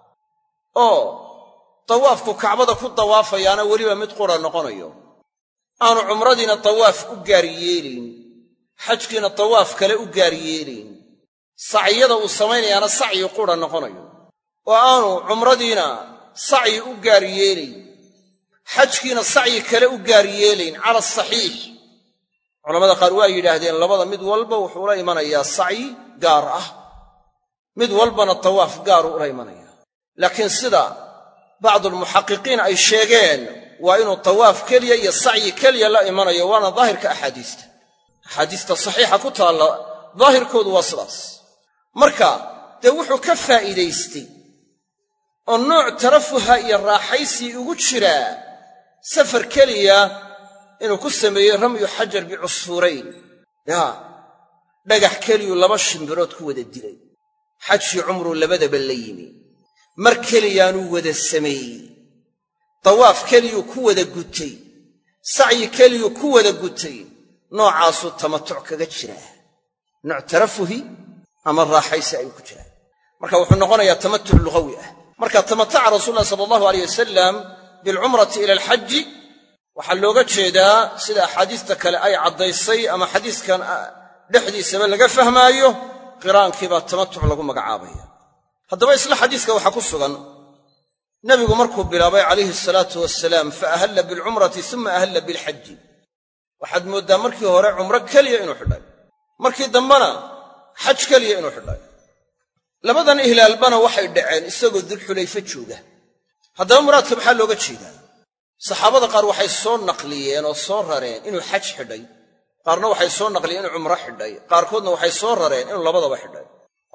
Speaker 1: oo dawaafku kacbada ku dawaafayaana weliba mid qura noqonayo aanu cumradiina dawaaf u gaar yeelin xajkiina dawaaf kale u gaar yeelin sacyada uu samaynayaana sacyi qura noqonayo oo aanu cumradiina sacyi u gaar yeelayn xajkiina sacyi kale u gaar yeelayn cala asaxiix culamada qaar waa yidhaahdeen labada mid walba wuxuu la imanayaa sacyi gaar ah mid walbana tawaaf gaaru ula imanayaa laakiin sida bacdulmuxaqiqiin ay sheegeen waa inuu tawaaf keliya iyo sacyi keliya la imanayo waana daahirka axaadiista axaadiista saxiixa ku taalla daahirkoodu waa sidaas marka dee wuxuu ka faa'iidaystay oo nooc tarafuha iyo raaxaysii ugu jiraa safar keliya inuu ku sameeyey ramyu xajar bicusfuurayn yaa dhagax keliyuu laba shimbirood ku wada dilay xajkii cumruu labadaba la yimi mar keliyaanuu wada sameeyey dawaaf keliyuu ku wada gutay sacyi keliyuu ku wada gutay noocaasuu tamatuc kaga jiraa nooc tarafuhi ama raaxaysi ayuu ku jiraa marka wuxuu noqonayaa tamatuc lugawi ah marka tamataca rasuulullahi sala allahu alayh wasalam bilcumrati ila alxaji waxaa looga jeedaa sida axaadiista kale ay caddaysay ama xadiiskan dhexdiisaba laga fahmaayo qiraankiibaa tamatuc lagu magacaabaya haddaba isla xadiiska waxaa ku sugan nebigu markuu bilaabay calayhi asalaatu wasalaam fa ahalla bilcumrati uma ahalla bilxaji waxaad mooddaa markii hore cumro keliya inuu xidhay markii dambena xaj keliya inuu xidhay labadan ihlaalbana waxay dhaceen isagoo dulxulayfa jooga haddaba muraadka maxaa looga jeedaa saxaabada qaar waxay soo naqliyeen oo soo rareen inuu xaj xidhay qaarna waxay soo naqliyeen inuu cumro xidhay qaarkoodna waxay soo rareen inuu labadaba xidhay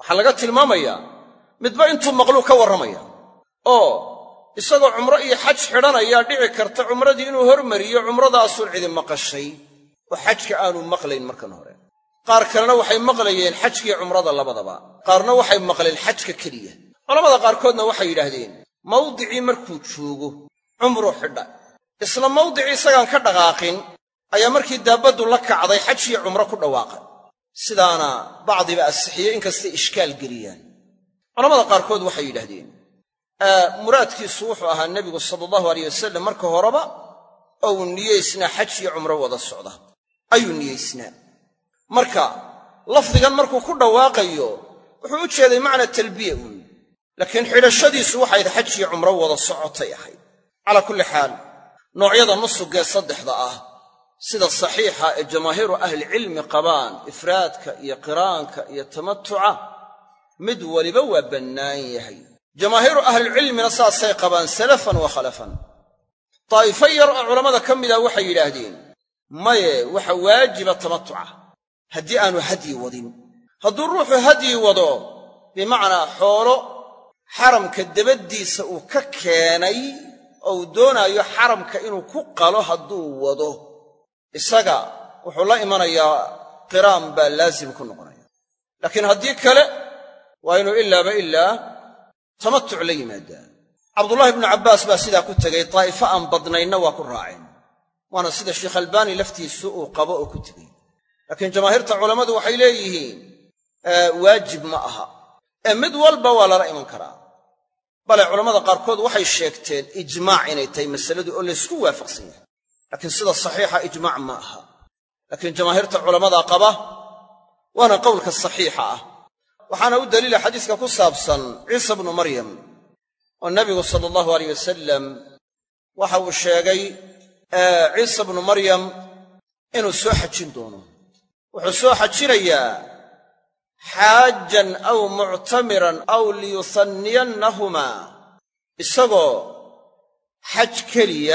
Speaker 1: waxaa laga tilmaamayaa midba intuu maqluu ka warramaya oo isagoo cumro iyo xaj xidhanayaa dhici karta cumradii inuu hormariyo cumradaasuun cidi maqashay oo xajka aanu maqlayn markan hore. qaar kalena waxay maqlayeen xajkiiyo cumrada labadaba, qaarna waxay maqleen xajka keliya. culamada qaarkoodna waxay yidhaahdeen mawdicii markuu joogo cumruu xidha, isla mawdicii isagaan ka dhaqaaqin ayaa markii daabbaddu la kacday xaj iyo cumro ku dhawaaqay. sidaana bacdiba asixiyey inkastay ishkaal geliyaan. culamada qaarkood waxay yidhaahdeen muraadkiisu wuxuu ahaa nebigu sala allahu alayh wasalam marka horeba oo uu niyeysnaa xaj iyo cumro wada socda ayuu niyeysnaa. marka lafdigan markuu ku dhawaaqayo wuxuu u jeeday macna talbiya uun, laakiin xidhashadiisu waxay xaj iyo cumro wada socotay ahayd. calaa kulli xaal noocyada nusugee saddexda ah sida saxiixa ee jamaahiiru ahlicilmi qabaan, ifraadka iyo qiraanka iyo tamatuca, mid waliba waa bannaan yahay. jamaahiiru ahlilcilmina saasay qabaan salafan wa khalafan. daa'ifo yar oo culammada ka mida waxay yidhaahdeen maye waxa waajiba tamatuca haddii aanu hadyi wadin. hadduu ruuxu hadyi wado bimacnaa xoolo xaramka dabaddiisa uu ka keenay oo uu doonaayo xaramka inuu ku qalo hadduu wado, isaga wuxuu la imanayaa qiraan baa laazim ku noqonaya. laakiin haddii kale waa inuu ilaaba ilaa tamatuc la yimaadaa. cabdullaahi ibnu cabbaas baa sidaa ku tegey, daa'ifo aan badnaynna waa ku raaceen, waana sida sheikh albaani laftiisu uu qabo oo ku tegey. laakiin jamaahiirta culammadu waxay leeyihiin waajib ma aha ee mid walba waa lala iman karaa. bale culammada qaarkood waxay sheegteen ijmaac inay tahay masaladu oo laysku waafaqsan yahay, laakiin sida saxiixa ijmaac ma aha. laakiin jamaahiirta culammada qaba waana qowlka saxiixa ah. waxaana u daliila xadiiska ku saabsan ciisa bnu maryam oo nebigu sala allahu alayh wasalam waxa uu sheegay ciisa bnu maryam inuu soo xajin doono. wuxuu soo xajinayaa xaajan aw muctamiran aw liyuhanniyannahumaa, isagoo xaj keliya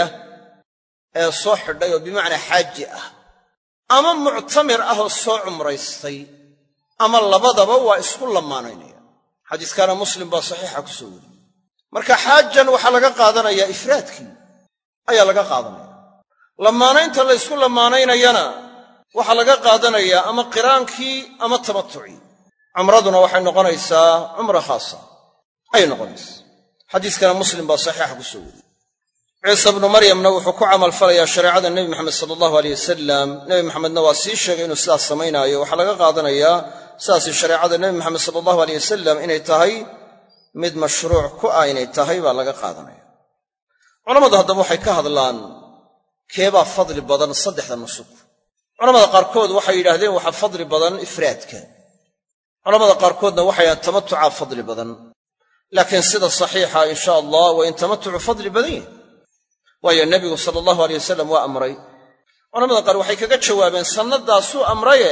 Speaker 1: ee soo xidhay oo bimacnaa xaaji ah, ama muctamir ah oo soo cumraystay, ama labadaba waa isku lamaanaynaya. xadiiskaana muslim baa saxiixa ku soo wariyey. marka xaajan waxaa laga qaadanayaa ifraadkii ayaa laga qaadanaya. lamaanaynta la ysku lamaanaynayana waxaa laga qaadanayaa ama qiraankii ama tamatucii. cumraduna waxay noqonaysaa cumra khaasa ayay noqonaysaa. xadiiskana muslim baa saxiixa ku soo wariyey. ciisa bnu maryamna wuxuu ku camalfalayaa shareecada nebi maxamed sala allahu aleyh wasalam. nebi maxamedna waa sii sheegay inuu sidaas samaynaayo. waxaa laga qaadanayaa sidaasi shareecada nebi maxamed sala allahu aleyh wasalam inay tahay mid mashruuc ku ah inay tahay baa laga qaadanaya. culammadu haddaba waxay ka hadlaan keebaa fadli badan saddexda nusug. culamada qaarkood waxay yidhaahdeen waxaa fadli badan ifraadka, culamada qaarkoodna waxay yidhahdeen tamatucaa fadli badan. laakiin sida saxiixa insha allah waa in tamatucu fadli badan yahay, waayo nebigu sala allahu aleyh wasalam waa amray. culamada qaar waxay kaga jawaabeen sannadaasuu amraye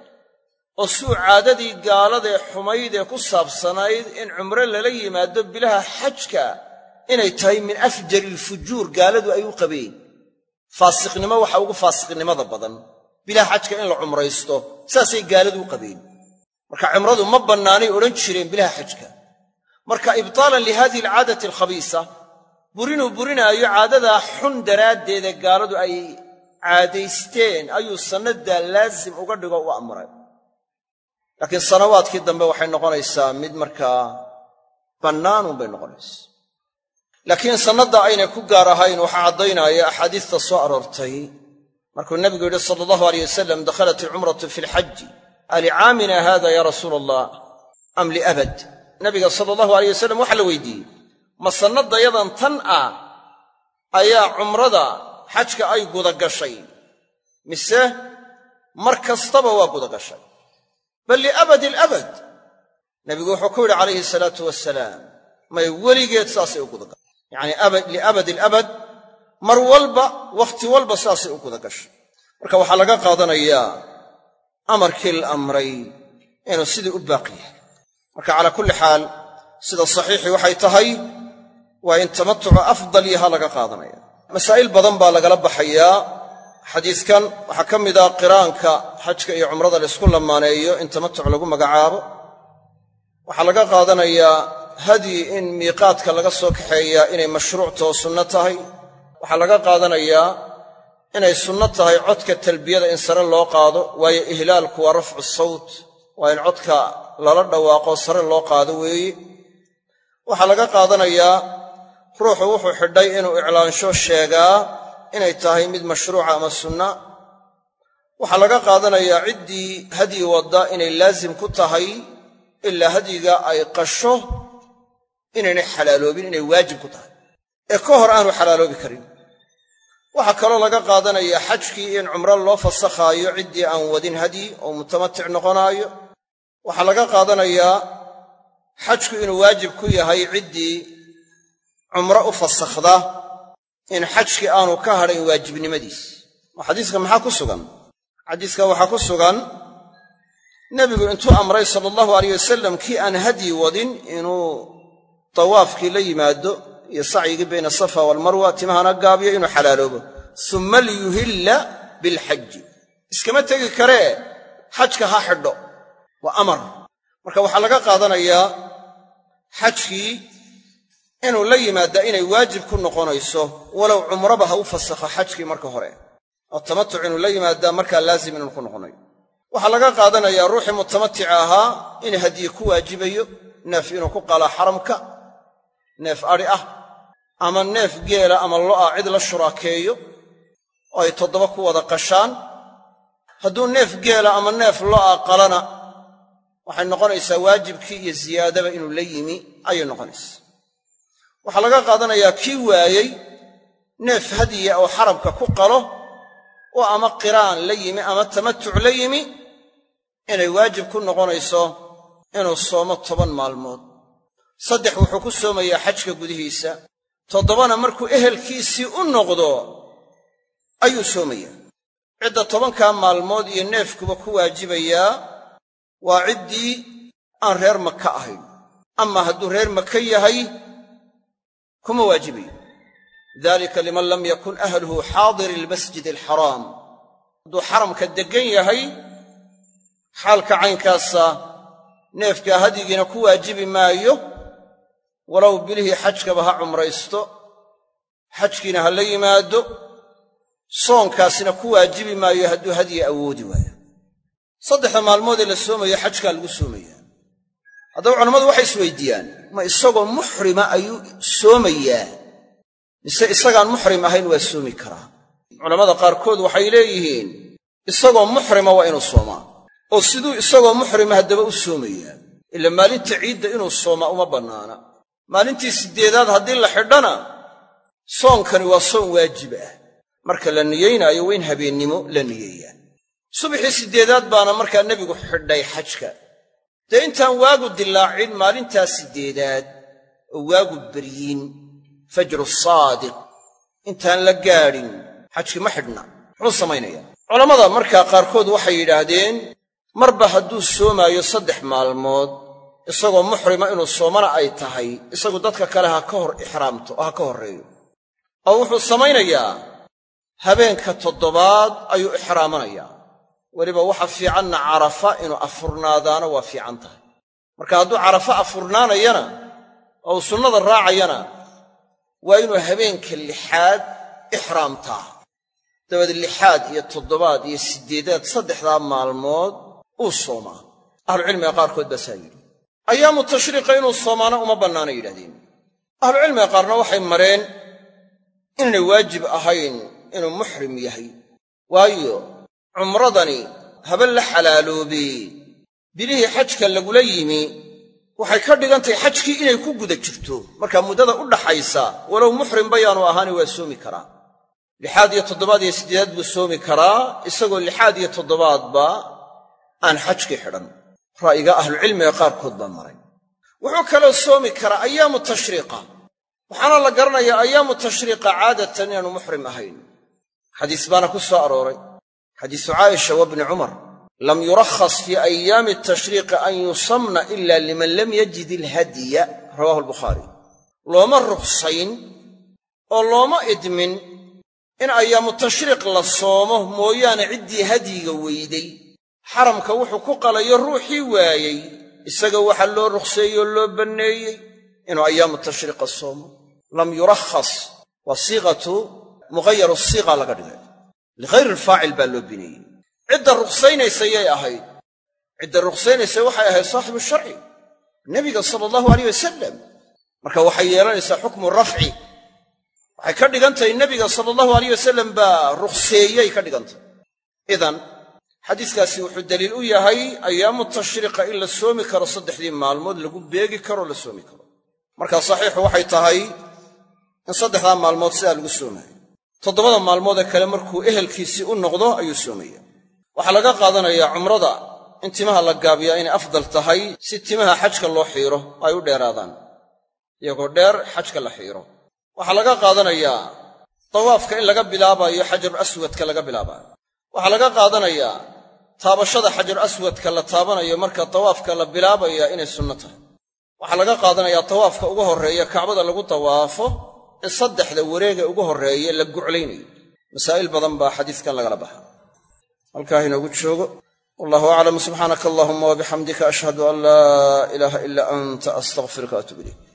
Speaker 1: oo suu caadadii gaaladee xumayd ee ku saabsanayd in cumro lala yimaado bilaha xajka inay tahay min afjari ilfujuur gaaladu ay u qabeen. faasiqnimo waxa ugu faasiqnimada badan bilaha xajka in la cumraysto, saasay gaaladu u qabeen. marka cumradu ma bannaanay odhan jireen bilaha xajka. marka ibtaalan lihadihi alcaadati alkhabiisa, burinuu burinaayo caadadaa xun daraaddeeda gaaladu ay caadaysteen ayuu sannadaa laazim uga dhigo u amray. laakiin sanawaadkii dambe waxay noqonaysaa mid markaa bannaanuun bay noqonaysaa. laakiin sannada aynay ku gaar ahayn waxaa caddaynaya axaadiista soo aroortay markuu nebigu yidhi sala allahu aleyh wasalam dakhalat ilcumratu fi lxaji alicaamina hada ya rasuula allah am liabad. nabiga sala allahu aleyh wasalam waxaa la weydiiyey ma sannadayadan tan ah ayaa cumrada xajka ay gudagashay mise mar kastaba waa gudagashay? bal liabadi alabad. nebigu wuxuu ku yidhi calayhi salaatu wasalaam may weligeed saasay u gudagashay, yacnii liabadi alabad, mar walba wakhti walba saasay u gudagashay. marka waxaa laga qaadanayaa amarkii la amray inuu sidii u baaqi yahay. marka calaa kulli xaal sida saxiixii waxay tahay waa in tamatucu afdal yaha laga qaadanaya. masaa'il badan baa lagala baxayaa xadiiskan. waxaa ka mid ah qiraanka xajka iyo cumrada la ysku lamaaneeyo in tamatuc lagu magacaabo. waxaa laga qaadanayaa hadyi in miiqaadka laga soo kaxeeyaa inay mashruuctoo sunno tahay. waxaa laga qaadanayaa inay sunno tahay codka talbiyada in sare loo qaado, waayo ihlaalku waa rafcu sawt, waa in codka lala dhawaaqo sare loo qaado weeye. waxaa laga qaadanayaa ruuxu wuxuu xidhay inuu iclaansho sheegaa inay tahay mid mashruuca ama sunna. waxaa laga qaadanayaa ciddii hadyi wadda inay laasim ku tahay ilaa hadyiga ay qasho inaynay xalaaloobin, inay waajib ku tahay ee ka hor aanu xalaaloobi karin. waxaa kaloo laga qaadanayaa xajkii in cumro loo fasakhaayo ciddii aan wadin hadyi oo mutamatic noqonaayo. waxaa laga qaadanayaa xajku inuu waajib ku yahay ciddii cumro u fasakhda in xajkii aanu ka hadhayn waajibnimadiis. oo xadiiska maxaa ku sugan? xadiiska waxaa ku sugan nebigu intuu amray sala allahu alayh wasalam kii aan hadyi wadin inuu tawaafkii la yimaado iyo sacyigii bayna asafa waalmarwa, timahana gaabiyo, inuu xalaaloobo. summa liyuhilla bilxaji, iskama tegi karee xajka ha xidho, waa amar. marka waxaa laga qaadanayaa xajkii inuu la yimaada inay waajib ku noqonayso walow cumraba ha u fasakho xajkii marka hore, oo tamatuc inuu la yimaadaa markaa laazim inuu ku noqonayo. waxaa laga qaadanayaa ruuxii mutamatica ahaa in hadyi ku waajibayo, neef inuu ku qalaa xaramka, neef adhi ah ama neef geela ama lo'a cid la shuraakeeyo oo ay toddoba ku wada qashaan. hadduu neef geela ama neef lo'a qalana waxay noqonaysaa waajibkii iyo ziyaadaba inuu la yimi ayay noqonaysaa. waxaa laga qaadanayaa kii waayey neef hadyiya oo xaramka ku qalo oo ama qiraan la yimi ama tamatuc la yimi inay waajib ku noqonayso inuu soomo toban maalmood. saddex wuxuu ku soomayaa xajka gudihiisa, toddobana markuu ehelkiisii u noqdo ayuu soomayaa. cidda tobankaa maalmood iyo neefkuba ku waajibayaa waa ciddii aan reer maka ahayn. ama hadduu reer maka yahay kuma waajibayo. dalika liman lam yakun ahluhu xaadiri almasjid alxaraam. hadduu xaramka deggan yahay xaalka caynkaasa neefkaa hadyigiina ku waajibi maayo, walow bilihii xajkaba ha cumraysto, xajkiina ha la yimaado, soonkaasina ku waajibi maayo hadduu hadyi awoodi waayo. saddexda maalmoodee la soomayo xajkaa lagu soomayaa. haddaba culammadu waxay isweydiiyaan, ma isagoo muxrima ayuu soomayaa mise isagaan muxrim ahayn waa soomi karaa? culammada qaarkood waxay leeyihiin isagoo muxrima waa inuu soomaa. oo siduu isagoo muxrima haddaba u soomayaa? ila maalinta ciidda inuu soomaa uma bannaana. maalintii siddeedaad haddii la xidhana soonkani waa soon waajib ah. marka la niyeynaayo waa in habeennimo la niyeeyaa. subaxii siddeedaad baana markaa nebigu xidhay xajka. dee intaan waagu dilaacin maalintaa siddeedaad oo waagu beryin fajru saadiq intaan la gaadhin xajki ma xidhna, muxuu samaynayaa? culammada markaa qaarkood waxay yidhaahdeen marba hadduu soomaayo saddex maalmood isagoo muxrima inuu soomana ay tahay, isagu dadka kale ha ka hor ixraamto oo ha ka horreeyo. oo wuxuu samaynayaa habeenka toddobaad ayuu ixraamanayaa. weliba waxa fiicanna carafa inuu afurnaadaana waa fiican tahay. marka hadduu carafa afurnaanayana oo uu sunnada raacayana waa inuu habeenka lixaad ixraamtaa. dabeed lixaad iyo toddobaad iyo siddeedaad saddexdaa maalmood uu soomaa. ahlucilmiga qaarkood baasaa yidhi ayaamu tashriiqa inuu soomaana uma bannaana yidhahdeen. ahlucilmiga qaarna waxay mareen inaynay waajib ahayn inuu muxrim yahay, waayo cumradani haba la xalaaloobee bilihii xajka lagula yimi waxay ka dhigantahay xajkii inay ku guda jirto. markaa muddada u dhaxaysa walow muxrim bayaanu ahaani waa soomi karaa. lixaad iyo toddobaad iyo siddeedaad buu soomi karaa isagoo lixaad iyo toddobaadba aan xajkii xidhan. ra'yiga ahlucilmiga qaarkood baa maray. wuxuu kaloo soomi karaa ayaamu tashriiqa. waxaana la garanayaa ayaamu tashriiqa caadatan inaanu muxrim ahayn. xadiis baana ku soo arooray, xadiisu caaisha wabni cumar, lam yurakhas fii ayaami tashriiqi an yusamna ila liman lam yajid ilhadya, rawaahu albukhaari. looma rukhsayn oo looma idmin in ayaamu tashriiq la soomo mooyaane ciddii hadyiga weyday. xaramka wuxuu ku qalayo ruuxii waayey isaga waxa loo rukhseeyey oo loo banneeyey inuu ayaamu tashriiqa soomo lam yurakhas waa siiqatu mughayaru siiqa laga dhigay lighayri alfaacil baa loo bineeyey cidda rukhsaynaysayay ahayd cidda rukhsaynaysa waxay ahayd saaxibu sharci nebiga sala allahu alayh wasalam marka waxay yeelanaysaa xukmu rafci waxay ka dhigantahay nebiga sala allahu alayh wasalam baa rukhseeyey ka dhigantahy idan xadiiskaasi wuxuu daliil u yahay ayaamu tashriiqa in la soomi karo saddexdii maalmood lagu beegi karo la soomi karo marka saxiixu waxay tahay in saddexdaa maalmood sidaa lagu soomayo toddobada maalmood ee kale markuu ehelkiisii u noqdo ayuu soomaya waxaa laga qaadanayaa cumrada in timaha la gaabiyaa inay afdal tahay si timaha xajka loo xiiro ay u dheeraadaan iyagoo dheer xajka la xiiro waxaa laga qaadanayaa tawaafka in laga bilaabayo xajarul aswadka laga bilaabaayo waxaa laga qaadanayaa taabashada xajarul aswadka la taabanayo marka tawaafka la bilaabaya inay sunno tahay waxaa laga qaadanayaa tawaafka ugu horreeya kacbada lagu tawaafo in saddexda wareega ugu horreeye la guclaynayo masaa'il badan baa xadiiskan lagala baxa halkaa inoogu joogo wallahu aclam subxaanaka allahuma wabixamdika ashhadu an laa ilaaha ilaa anta astaghfiruka waatuub ilayk